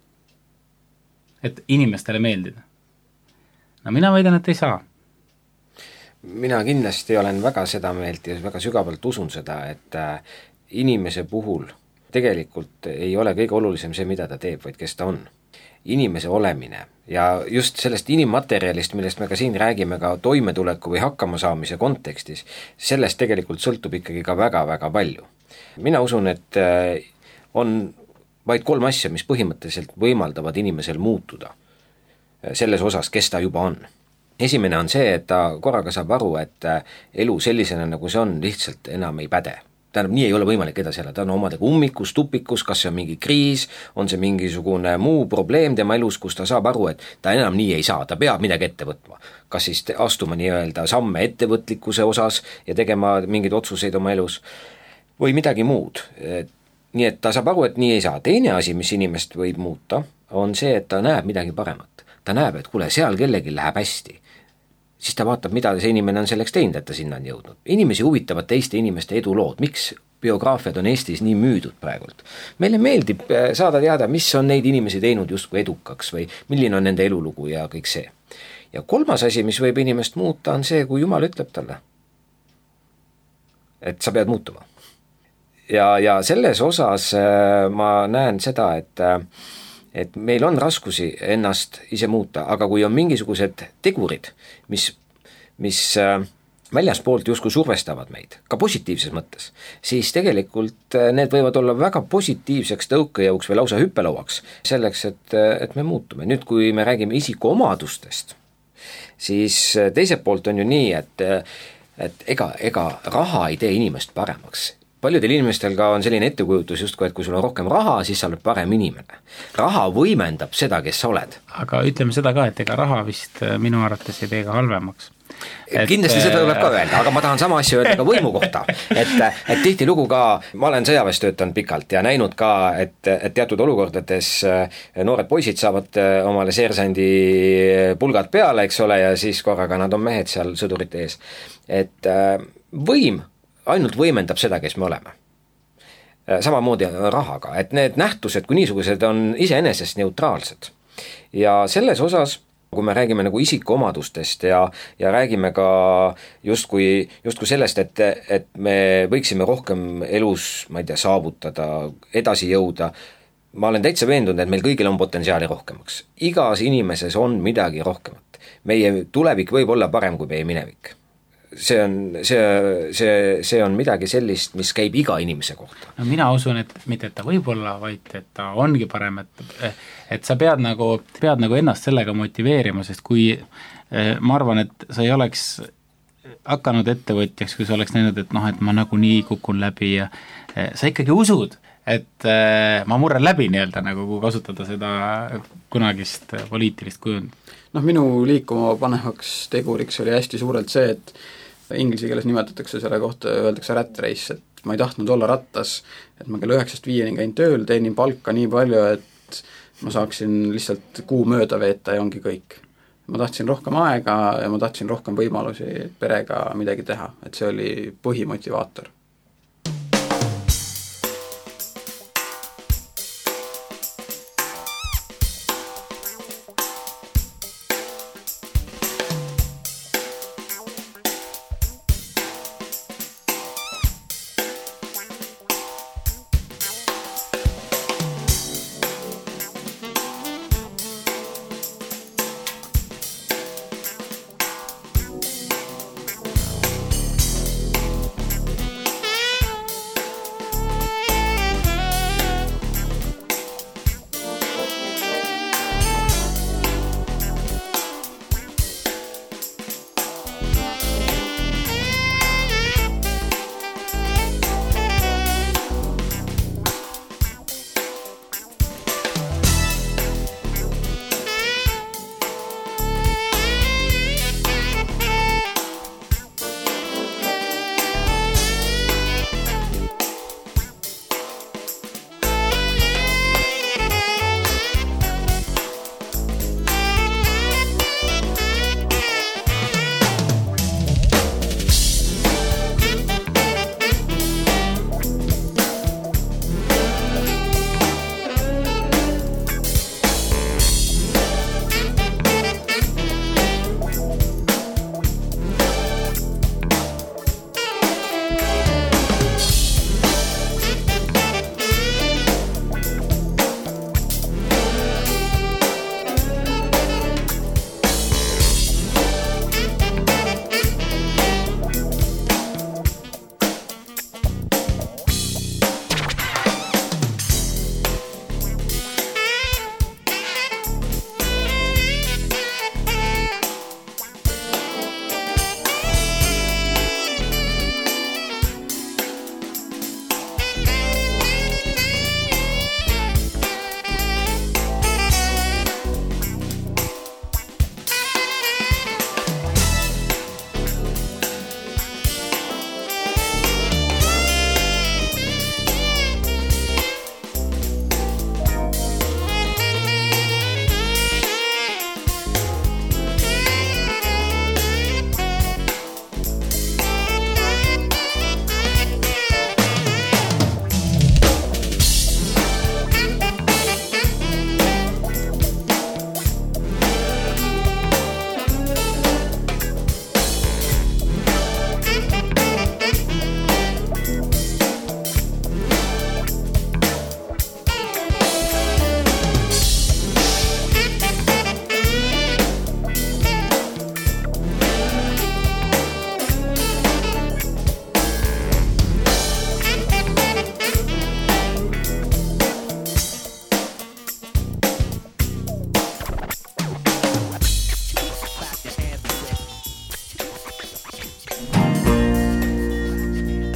et inimestele meeldida. No mina väidan, et ei saa. Mina kindlasti olen väga seda meelt ja väga sügavalt usun seda, et inimese puhul tegelikult ei ole kõige olulisem see, mida ta teeb, vaid kes ta on. Inimese olemine ja just sellest inimmaterjalist, millest me ka siin räägime ka toimetuleku või hakkamasaamise kontekstis, sellest tegelikult sõltub ikkagi ka väga-väga palju. Mina usun, et on vaid kolm asja, mis põhimõtteliselt võimaldavad inimesel muutuda selles osas, kes ta juba on. Esimene on see, et ta korraga saab aru, et elu sellisena, nagu see on, lihtsalt enam ei päde. Tähendab, nii ei ole võimalik edasi elada, ta on omadega ummikus, tupikus, kas see on mingi kriis, on see mingisugune muu probleem tema elus, kus ta saab aru, et ta enam nii ei saa, ta peab midagi ette võtma. Kas siis astuma nii-öelda samme ettevõtlikkuse osas ja tegema mingeid otsuseid oma elus või midagi muud. Nii et ta saab aru, et nii ei saa. Teine asi, mis inimest võib muuta, on see, et ta näeb midagi paremat. Ta näeb, et kuule, seal kellegi läheb hästi. Siis ta vaatab, mida see inimene on selleks teinud, et ta sinna on jõudnud. Inimesi huvitavad teiste inimeste edulood. Miks biograafiad on Eestis nii müüdud praegult? Meile meeldib saada teada, mis on neid inimesi teinud justkui edukaks või milline on nende elulugu ja kõik see. Ja kolmas asi, mis võib inimest muuta, on see, kui Jumal ütleb talle, et sa pead muutuma. Ja, ja selles osas ma näen seda, et et meil on raskusi ennast ise muuta, aga kui on mingisugused tegurid, mis, mis väljaspoolt justkui survestavad meid, ka positiivses mõttes, siis tegelikult need võivad olla väga positiivseks tõukejõuks või lausa hüppelauaks selleks, et, et me muutume. Nüüd, kui me räägime isikuomadustest, siis teiselt poolt on ju nii, et, et ega, ega raha ei tee inimest paremaks. Paljudel inimestel ka on selline ettekujutus justkui, et kui sul on rohkem raha, siis sa oled parem inimene. Raha võimendab seda, kes sa oled. Aga ütleme seda ka, et ega raha vist minu arvates ei tee ka halvemaks. Et, kindlasti seda tuleb ka öelda, aga ma tahan sama asja öelda ka võimu kohta, et, et tihti lugu ka, ma olen sõjaväes töötanud pikalt ja näinud ka, et, et teatud olukordades noored poisid saavad omale seersandi pulgad peale, eks ole, ja siis korraga nad on mehed seal sõdurite ees. Et võim ainult võimendab seda, kes me oleme. Samamoodi rahaga, et need nähtused kui niisugused on iseenesest neutraalsed. Ja selles osas, kui me räägime nagu isikuomadustest ja, ja räägime ka justkui, justkui sellest, et, et me võiksime rohkem elus, ma ei tea, saavutada, edasi jõuda, ma olen täitsa veendunud, et meil kõigil on potentsiaali rohkemaks. Igas inimeses on midagi rohkemat. Meie tulevik võib olla parem kui meie minevik. See on, see, see, see on midagi sellist, mis käib iga inimese kohta. No mina usun, et mitte, et ta võib olla, vaid et ta ongi parem, et, et sa pead nagu, pead nagu ennast sellega motiveerima, sest kui ma arvan, et sa ei oleks hakanud ettevõtjaks, kui sa oleks näinud, et noh, et ma nagu nii kukun läbi ja sa ikkagi usud, et ma murren läbi nii-öelda, nagu kui kasutada seda kunagist poliitilist kujund. Noh, minu liikuma panemaks teguriks oli hästi suurelt see, et inglise keeles nimetatakse selle kohta, öeldakse rat race, et ma ei tahtnud olla rattas, et ma kell üheksast viieni käin tööl, teenin palka nii palju, et ma saaksin lihtsalt kuu mööda veeta ja ongi kõik. Ma tahtsin rohkem aega ja ma tahtsin rohkem võimalusi perega midagi teha, et see oli põhimotivaator.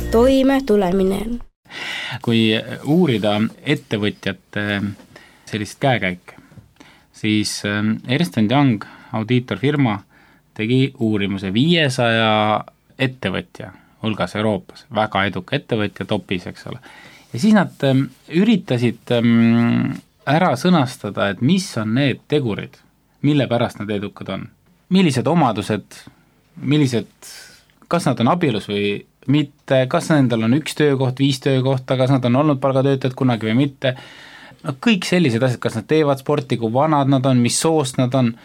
toime tuleminen. Kui uurida ettevõtjate sellist käekäike, siis Ernst and Young audiitorfirma tegi uurimuse viiesaja ettevõtja hulgas Euroopas, väga eduka ettevõtja topis, eks ole. Ja siis nad üritasid ära sõnastada, et mis on need tegurid, mille pärast nad edukad on. Millised omadused, millised, kas nad on abielus või mitte, kas nendel on üks töökoht, viis töökohta, kas nad on olnud palgatöötajad kunagi või mitte. No kõik sellised asjad, kas nad teevad sporti, kui vanad nad on, mis soost nad on.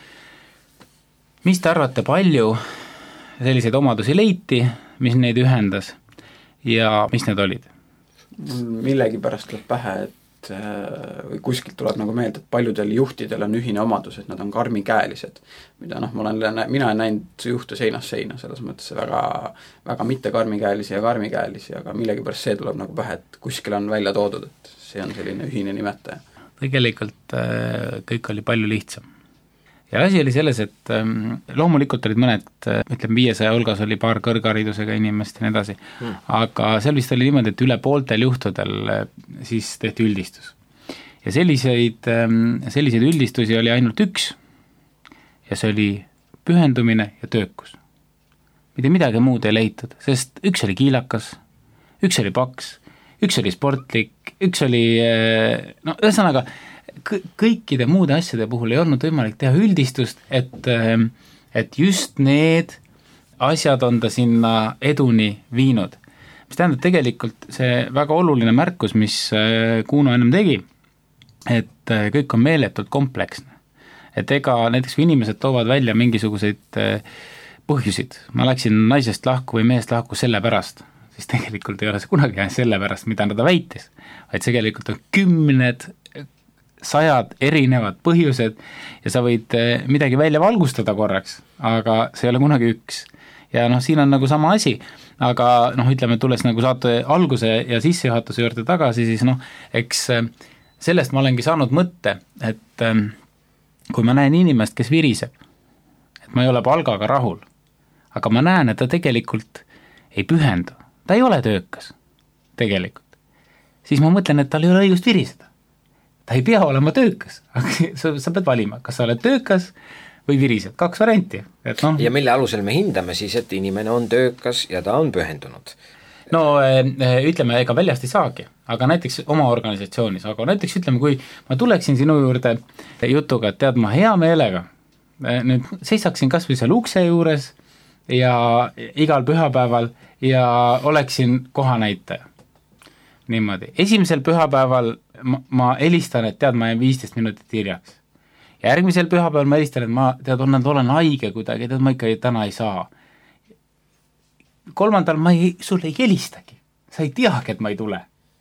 Mis te arvate, palju selliseid omadusi leiti, mis neid ühendas ja mis need olid? Millegi pärast tuleb pähe, et või kuskilt tuleb nagu meelde, et paljudel juhtidel on ühine omadus, et nad on karmikäelised, mida noh, ma olen, mina olen näinud juhte seinast seina, selles mõttes väga, väga mitte karmikäelisi ja karmikäelisi, aga millegi pärast see tuleb nagu pähe, et kuskil on välja toodud, et see on selline ühine nimetaja. Tegelikult kõik oli palju lihtsam. Ja asi oli selles, et loomulikult olid mõned, ütleme viiesaja hulgas oli paar kõrgharidusega inimest ja nii edasi, hmm. aga seal vist oli niimoodi, et üle pooltel juhtudel siis tehti üldistus. Ja selliseid, selliseid üldistusi oli ainult üks ja see oli pühendumine ja töökus. Mitte midagi muud ei leitud, sest üks oli kiilakas, üks oli paks, üks oli sportlik, üks oli, no ühesõnaga, kõikide muude asjade puhul ei olnud võimalik teha üldistust, et, et just need asjad on ta sinna eduni viinud. Mis tähendab tegelikult see väga oluline märkus, mis Kuno ennem tegi, et kõik on meeletult kompleksne. Et ega näiteks kui inimesed toovad välja mingisuguseid põhjusid, ma läksin naisest lahku või meest lahku selle pärast, siis tegelikult ei ole see kunagi selle pärast, mida ta väitis, vaid tegelikult on kümned sajad erinevad põhjused ja sa võid midagi välja valgustada korraks, aga see ei ole kunagi üks. Ja noh, siin on nagu sama asi, aga noh, ütleme, tulles nagu saate alguse ja sissejuhatuse juurde tagasi, siis noh, eks sellest ma olengi saanud mõtte, et kui ma näen inimest, kes viriseb, et ma ei ole palgaga rahul, aga ma näen, et ta tegelikult ei pühendu, ta ei ole töökas tegelikult, siis ma mõtlen, et tal ei ole õigust viriseda. Ta ei pea olema töökas, sa, sa pead valima, kas sa oled töökas või virised, kaks varianti. Et no, ja mille alusel me hindame siis, et inimene on töökas ja ta on pühendunud? No ütleme, ega väljast ei saagi, aga näiteks oma organisatsioonis, aga näiteks ütleme, kui ma tuleksin sinu juurde jutuga, et tead, ma hea meelega nüüd seisaksin kas või seal ukse juures ja igal pühapäeval ja oleksin kohanäitaja. Niimoodi. Esimesel pühapäeval ma, ma helistan, et tead, ma jäin viisteist minutit hiljaks. Ja järgmisel pühapäeval ma helistan, et ma tead, olen, olen haige kuidagi, tead, ma ikka täna ei saa. Kolmandal ma ei, sulle ei helistagi. Sa ei teagi, et ma ei tule.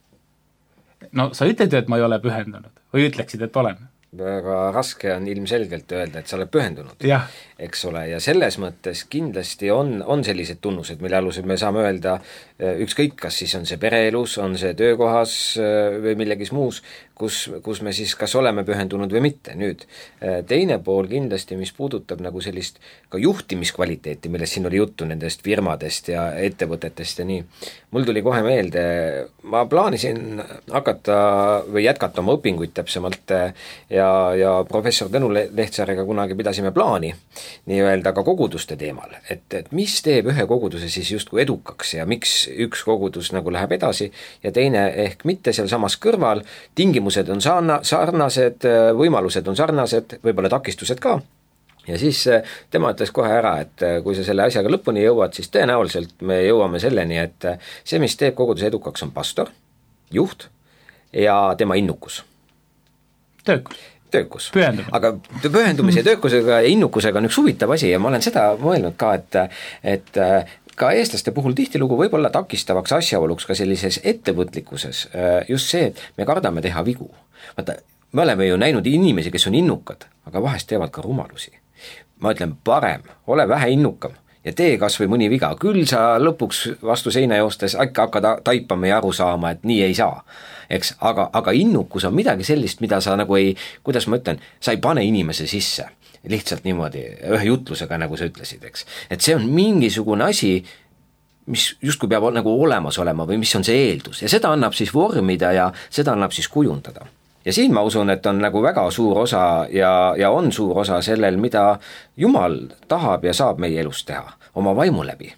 No sa ütled, et ma ei ole pühendunud või ütleksid, et olen. Väga raske on ilmselgelt öelda, et sa oled pühendunud, jah. Eks ole, ja selles mõttes kindlasti on, on sellised tunnused, mille alusel me saame öelda ükskõik, kas siis on see pereelus, on see töökohas või millegis muus, kus, kus me siis kas oleme pühendunud või mitte. Nüüd teine pool kindlasti, mis puudutab nagu sellist ka juhtimiskvaliteeti, millest siin oli juttu nendest firmadest ja ettevõtetest ja nii. Mul tuli kohe meelde, ma plaanisin hakata või jätkata oma õpinguid täpsemalt ja, ja professor Tõnu Lehtsaarega kunagi pidasime plaani nii-öelda ka koguduste teemal, et, et mis teeb ühe koguduse siis justkui edukaks ja miks üks kogudus nagu läheb edasi ja teine ehk mitte seal samas kõrval, tingimused on sarna, sarnased, võimalused on sarnased, võib-olla takistused ka. Ja siis tema ütles kohe ära, et kui sa selle asjaga lõpuni jõuad, siis tõenäoliselt me jõuame selleni, et see, mis teeb koguduse edukaks, on pastor, juht ja tema innukus. Töökus. Töökus. Pühendumine. Aga pühendumise ja töökusega ja innukusega on üks huvitav asi ja ma olen seda mõelnud ka, et, et ka eestlaste puhul tihtilugu võib olla takistavaks asjaoluks ka sellises ettevõtlikkuses just see, et me kardame teha vigu. Vaata, me oleme ju näinud inimesi, kes on innukad, aga vahest teevad ka rumalusi. Ma ütlen, parem, ole vähe innukam ja tee kas või mõni viga. Küll sa lõpuks vastu seina joostes ikka hakkad taipama ja aru saama, et nii ei saa. Eks, aga, aga innukus on midagi sellist, mida sa nagu ei, kuidas ma ütlen, sa ei pane inimese sisse. Lihtsalt niimoodi, ühe jutlusega, nagu sa ütlesid, eks. Et see on mingisugune asi, mis justkui peab nagu olemas olema või mis on see eeldus ja seda annab siis vormida ja seda annab siis kujundada. Ja siin ma usun, et on nagu väga suur osa ja, ja on suur osa sellel, mida Jumal tahab ja saab meie elus teha, oma vaimu läbi.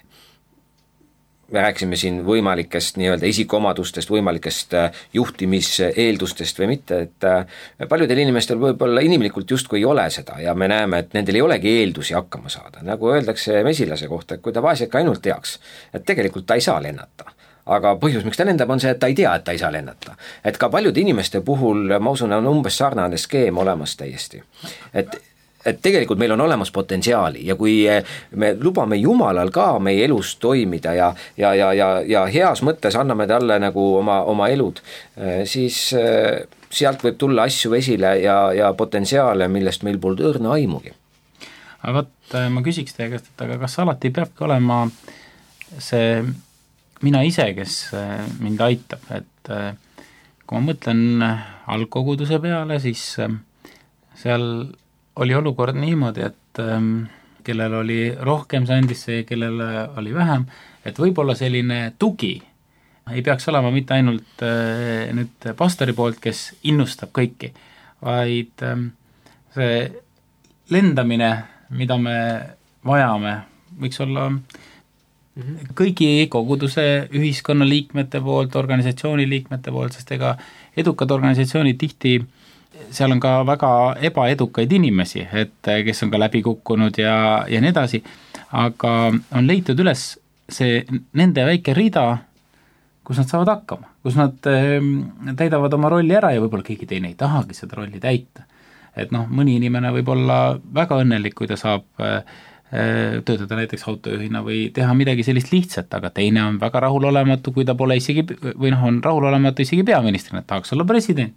Me rääkisime siin võimalikest nii-öelda isikuomadustest, võimalikest juhtimiseeldustest või mitte, et paljudel inimestel võib-olla inimlikult justkui ei ole seda ja me näeme, et nendel ei olegi eeldusi hakkama saada. Nagu öeldakse mesilase kohta, et kui ta vaeseka ainult teaks, et tegelikult ta ei saa lennata. Aga põhjus, miks ta lendab, on see, et ta ei tea, et ta ei saa lennata. Et ka paljude inimeste puhul, ma usun, on umbes sarnane skeem olemas täiesti. Et et tegelikult meil on olemas potentsiaali ja kui me lubame Jumalal ka meie elus toimida ja, ja, ja, ja, ja heas mõttes anname talle nagu oma, oma elud, siis sealt võib tulla asju esile ja, ja potentsiaale, millest meil pole õrna aimugi. Aga võt, ma küsiks teie käest, et aga kas alati peabki olema see mina ise, kes mind aitab, et kui ma mõtlen algkoguduse peale, siis seal oli olukord niimoodi, et ähm, kellel oli rohkem, see andis see, kellel oli vähem, et võib-olla selline tugi ei peaks olema mitte ainult äh, nüüd pastori poolt, kes innustab kõiki, vaid ähm, see lendamine, mida me vajame, võiks olla kõigi koguduse ühiskonna liikmete poolt, organisatsiooni liikmete poolt, sest ega edukad organisatsioonid tihti seal on ka väga ebaedukaid inimesi, et kes on ka läbi kukkunud ja, ja nii edasi, aga on leitud üles see nende väike rida, kus nad saavad hakkama, kus nad täidavad oma rolli ära ja võib-olla keegi teine ei tahagi seda rolli täita. Et noh, mõni inimene võib olla väga õnnelik, kui ta saab töötada näiteks autojuhina või teha midagi sellist lihtsat, aga teine on väga rahulolematu, kui ta pole isegi, või noh, on rahulolematu isegi peaministrina, et tahaks olla president.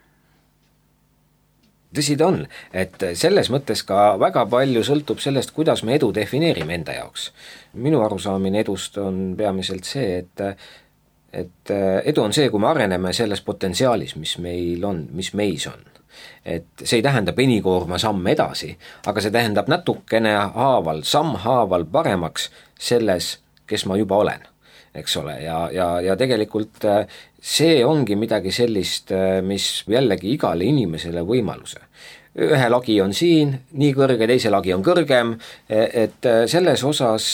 Tõsi ta on, et selles mõttes ka väga palju sõltub sellest, kuidas me edu defineerime enda jaoks. Minu arusaamine edust on peamiselt see, et, et edu on see, kui me areneme selles potentsiaalis, mis meil on, mis meis on. Et see ei tähenda penikoorma samm edasi, aga see tähendab natukene haaval, samm haaval paremaks selles, kes ma juba olen, eks ole, ja, ja, ja tegelikult see ongi midagi sellist, mis jällegi igale inimesele võimaluse. Ühe lagi on siin, nii kõrge, teise lagi on kõrgem, et selles osas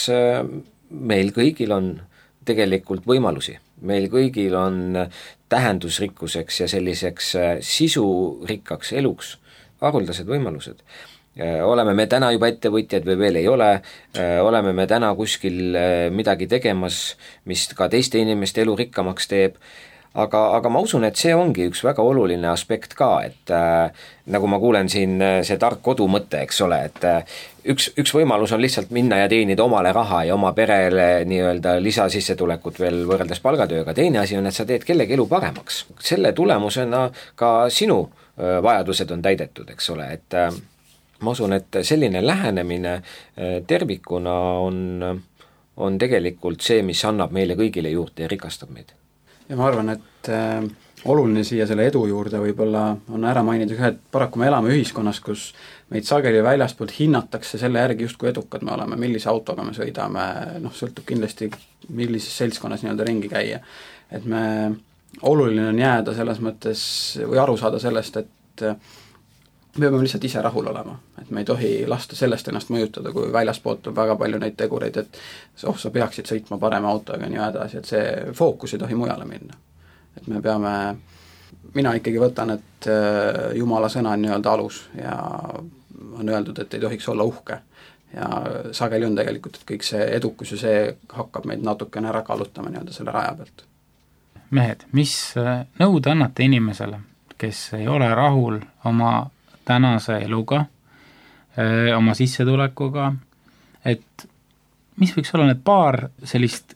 meil kõigil on tegelikult võimalusi. Meil kõigil on tähendusrikkuseks ja selliseks sisurikkaks eluks haruldased võimalused. Oleme me täna juba ettevõtjad või veel ei ole, oleme me täna kuskil midagi tegemas, mis ka teiste inimeste elu rikkamaks teeb, aga, aga ma usun, et see ongi üks väga oluline aspekt ka, et äh, nagu ma kuulen siin see tark kodu mõte, eks ole, et äh, üks, üks võimalus on lihtsalt minna ja teenida omale raha ja oma perele nii-öelda lisasissetulekut veel võrreldes palgatööga, teine asi on, et sa teed kellegi elu paremaks. Selle tulemusena ka sinu äh, vajadused on täidetud, eks ole, et äh, ma usun, et selline lähenemine tervikuna on, on tegelikult see, mis annab meile kõigile juurde ja rikastab meid. Ja ma arvan, et äh, oluline siia selle edu juurde võib-olla on ära mainida ka, et paraku me elame ühiskonnas, kus meid sageli väljaspoolt hinnatakse selle järgi just kui edukad me oleme, millise autoga me sõidame, noh, sõltub kindlasti millises seltskonnas nii-öelda ringi käia. Et me, oluline on jääda selles mõttes või aru saada sellest, et me peame lihtsalt ise rahul olema, et me ei tohi lasta sellest ennast mõjutada, kui väljaspoolt on väga palju neid tegureid, et oh, sa peaksid sõitma parema autoga ja nii edasi, et see fookus ei tohi mujale minna. Et me peame, mina ikkagi võtan, et Jumala sõna on nii-öelda alus ja on öeldud, et ei tohiks olla uhke. Ja sageli on tegelikult, et kõik see edukus ja see hakkab meid natukene ära kallutama nii-öelda selle raja pealt. Mehed, mis nõude annate inimesele, kes ei ole rahul oma tänase eluga, oma sissetulekuga, et mis võiks olla need paar sellist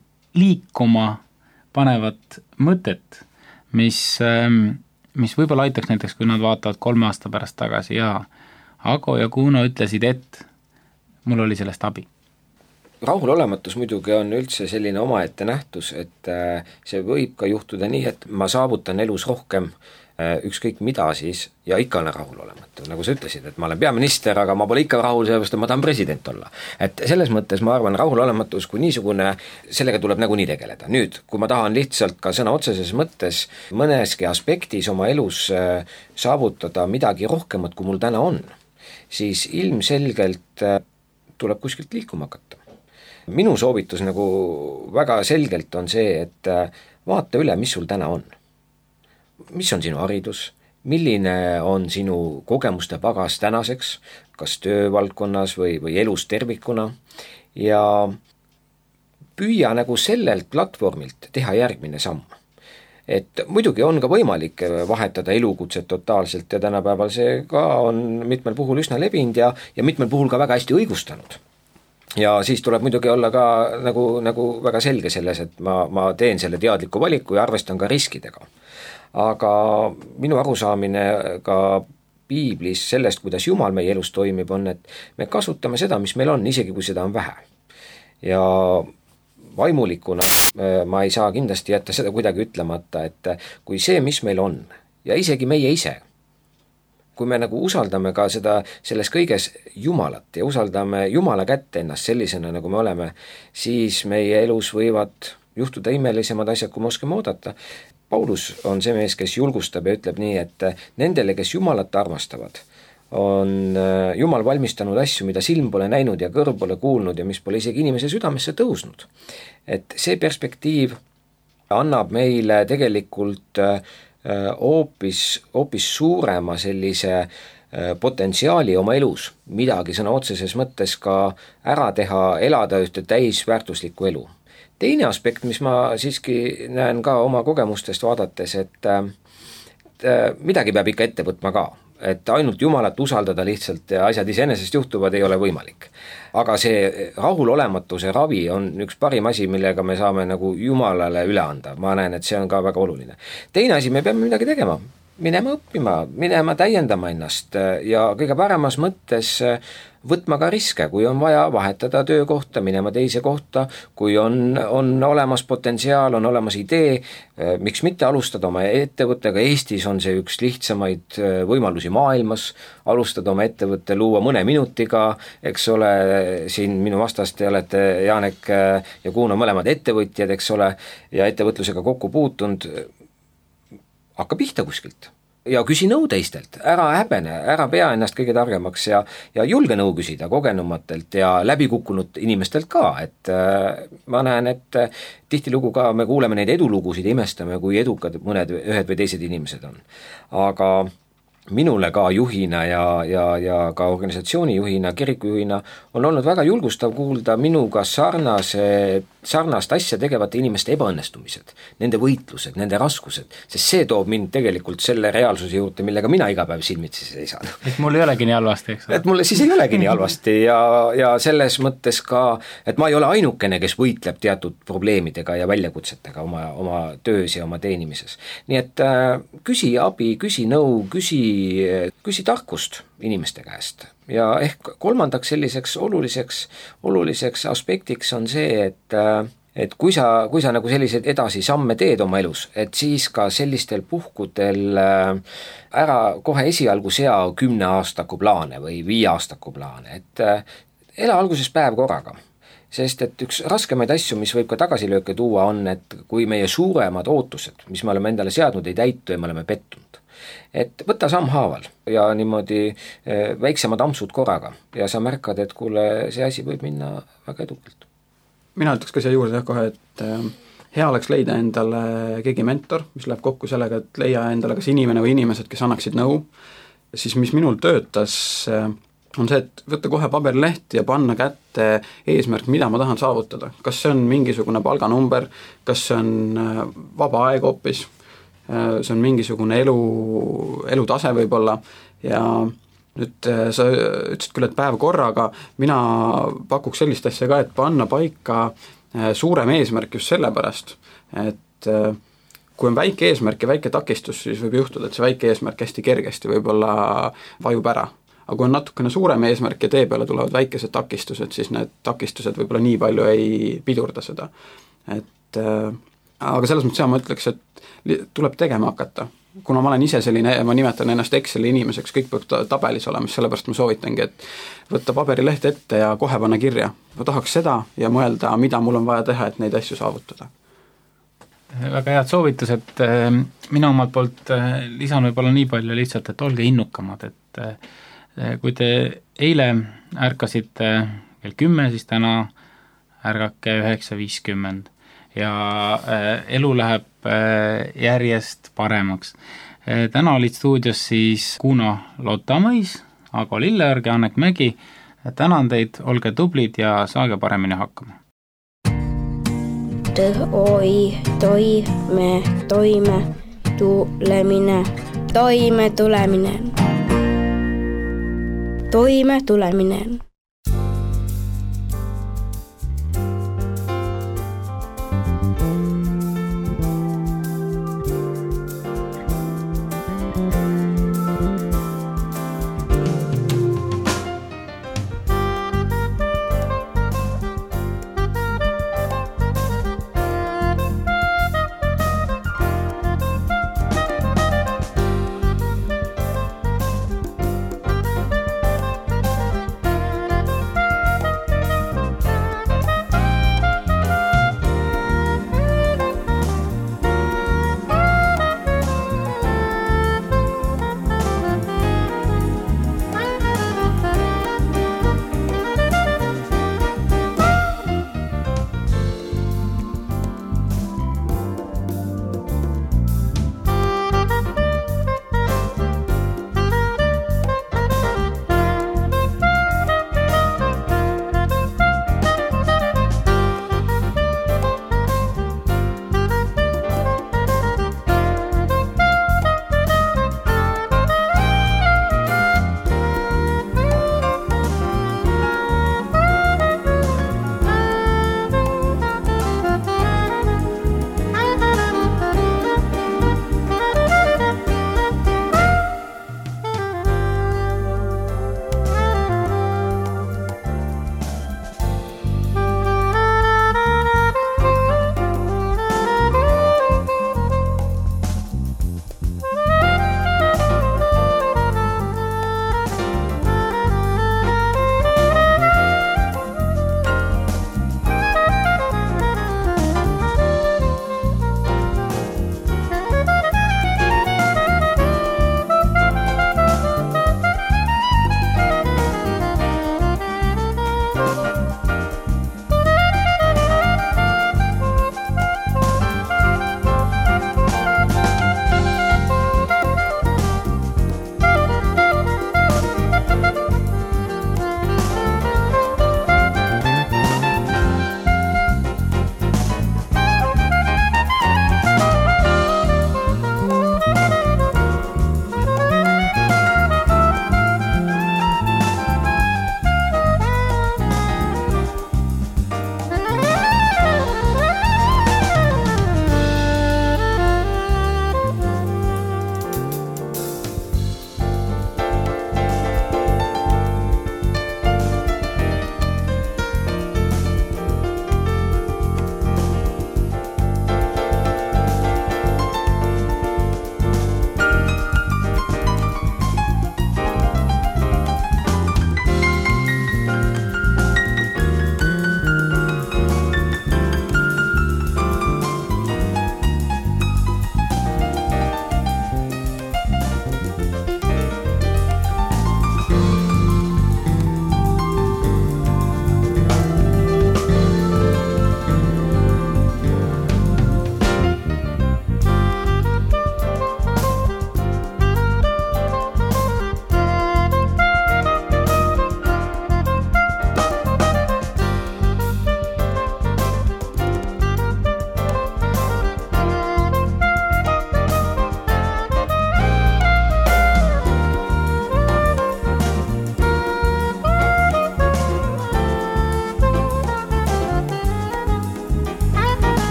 liikuma panevat mõtet, mis, mis võib-olla aitaks näiteks, kui nad vaatavad kolme aasta pärast tagasi ja Ago ja Kuno ütlesid, et mul oli sellest abi. Rahulolematus muidugi on üldse selline omaette nähtus, et see võib ka juhtuda nii, et ma saavutan elus rohkem, ükskõik mida siis, ja ikka olen rahulolematu, nagu sa ütlesid, et ma olen peaminister, aga ma pole ikka rahul, sellepärast et ma tahan president olla. Et selles mõttes ma arvan, rahulolematus kui niisugune, sellega tuleb nagunii tegeleda. Nüüd, kui ma tahan lihtsalt ka sõna otseses mõttes mõneski aspektis oma elus saavutada midagi rohkemat, kui mul täna on, siis ilmselgelt tuleb kuskilt liikuma hakata. Minu soovitus nagu väga selgelt on see, et vaata üle, mis sul täna on. Mis on sinu haridus, milline on sinu kogemuste pagas tänaseks, kas töövaldkonnas või, või elus tervikuna, ja püüa nagu sellelt platvormilt teha järgmine samm. Et muidugi on ka võimalik vahetada elukutset totaalselt ja tänapäeval see ka on mitmel puhul üsna levinud ja, ja mitmel puhul ka väga hästi õigustanud. Ja siis tuleb muidugi olla ka nagu, nagu väga selge selles, et ma, ma teen selle teadliku valiku ja arvestan ka riskidega. Aga minu arusaamine ka piiblis sellest, kuidas Jumal meie elus toimib, on, et me kasutame seda, mis meil on, isegi kui seda on vähe. Ja vaimulikuna ma ei saa kindlasti jätta seda kuidagi ütlemata, et kui see, mis meil on, ja isegi meie ise, kui me nagu usaldame ka seda, selles kõiges Jumalat ja usaldame Jumala kätte ennast sellisena, nagu me oleme, siis meie elus võivad juhtuda imelisemad asjad, kui me oskame oodata. Paulus on see mees, kes julgustab ja ütleb nii, et nendele, kes Jumalat armastavad, on Jumal valmistanud asju, mida silm pole näinud ja kõrv pole kuulnud ja mis pole isegi inimese südamesse tõusnud. Et see perspektiiv annab meile tegelikult hoopis, hoopis suurema sellise potentsiaali oma elus, midagi sõna otseses mõttes ka ära teha, elada ühte täisväärtuslikku elu. Teine aspekt, mis ma siiski näen ka oma kogemustest vaadates, et, et midagi peab ikka ette võtma ka, et ainult Jumalat usaldada lihtsalt ja asjad iseenesest juhtuvad ei ole võimalik. Aga see rahulolematuse ravi on üks parim asi, millega me saame nagu Jumalale üle anda. Ma näen, et see on ka väga oluline. Teine asi, me peame midagi tegema, minema õppima, minema täiendama ennast ja kõige paremas mõttes võtma ka riske, kui on vaja vahetada töökohta, minema teise kohta, kui on, on olemas potentsiaal, on olemas idee, miks mitte alustada oma ettevõttega, Eestis on see üks lihtsamaid võimalusi maailmas, alustada oma ettevõtte, luua mõne minutiga, eks ole, siin minu vastas te olete Jaanek ja Kuno mõlemad ettevõtjad, eks ole, ja ettevõtlusega kokku puutunud, hakka pihta kuskilt. Ja küsi nõu teistelt, ära häbene, ära pea ennast kõige targemaks ja, ja julge nõu küsida kogenumatelt ja läbikukkunud inimestelt ka, et äh, ma näen, et äh, tihtilugu ka me kuuleme neid edulugusid ja imestame, kui edukad mõned ühed või teised inimesed on. Aga minule ka juhina ja, ja, ja ka organisatsiooni juhina, kirikujuhina on olnud väga julgustav kuulda minuga sarnase, sarnast asja tegevate inimeste ebaõnnestumised, nende võitlused, nende raskused, sest see toob mind tegelikult selle reaalsuse juurde, millega mina iga päev silmitsi seisan. Et mul ei olegi nii halvasti, eks ole? Et mulle siis ei olegi nii halvasti ja, ja selles mõttes ka, et ma ei ole ainukene, kes võitleb teatud probleemidega ja väljakutsetega oma, oma töös ja oma teenimises. Nii et äh, küsi abi, küsi nõu, küsi küsi tarkust inimeste käest ja ehk kolmandaks selliseks oluliseks, oluliseks aspektiks on see, et, et kui sa, kui sa nagu sellised edasi samme teed oma elus, et siis ka sellistel puhkudel ära kohe esialgu sea kümne aastaku plaane või viie aastaku plaane, et ela alguses päev korraga. Sest et üks raskemaid asju, mis võib ka tagasilööke tuua, on, et kui meie suuremad ootused, mis me oleme endale seadnud, ei täitu ja me oleme pettunud. Et võtta samm haaval ja niimoodi väiksemad ampsud korraga ja sa märkad, et kuule, see asi võib minna väga edukalt. Mina ütleks ka siia juurde kohe, et hea oleks leida endale keegi mentor, mis läheb kokku sellega, et leia endale kas inimene või inimesed, kes annaksid nõu, siis mis minul töötas, on see, et võtta kohe paberileht ja panna kätte eesmärk, mida ma tahan saavutada. Kas see on mingisugune palganumber, kas see on vaba aeg hoopis, see on mingisugune elu, elutase võib-olla ja nüüd sa ütlesid küll, et päev korraga, mina pakuks sellist asja ka, et panna paika suurem eesmärk just sellepärast, et kui on väike eesmärk ja väike takistus, siis võib juhtuda, et see väike eesmärk hästi kergesti võib-olla vajub ära. Aga kui on natukene suurem eesmärk ja tee peale tulevad väikesed takistused, siis need takistused võib-olla nii palju ei pidurda seda. Et, äh, aga selles mõttes ja ma ütleks, et tuleb tegema hakata. kuna ma olen ise selline, ma nimetan ennast Exceli inimeseks, kõik peab tabelis olema, sellepärast ma soovitangi, et võtta paberileht ette ja kohe panna kirja. Ma tahaks seda ja mõelda, mida mul on vaja teha, et neid asju saavutada. Väga head soovitused, mina omalt poolt lisan võib-olla nii palju lihtsalt, et olge innukamad, et kui te eile ärkasite kell kümme, siis täna ärgake üheksa viiskümmend ja elu läheb järjest paremaks. Täna olid stuudios siis Kuno Lottamõis, Ago Lilleorg ja Annek Mägi. Tänan teid, olge tublid ja saage paremini hakkama. Oi, toime, toime, tulemine, toime tuleminen. Toime tuleminen.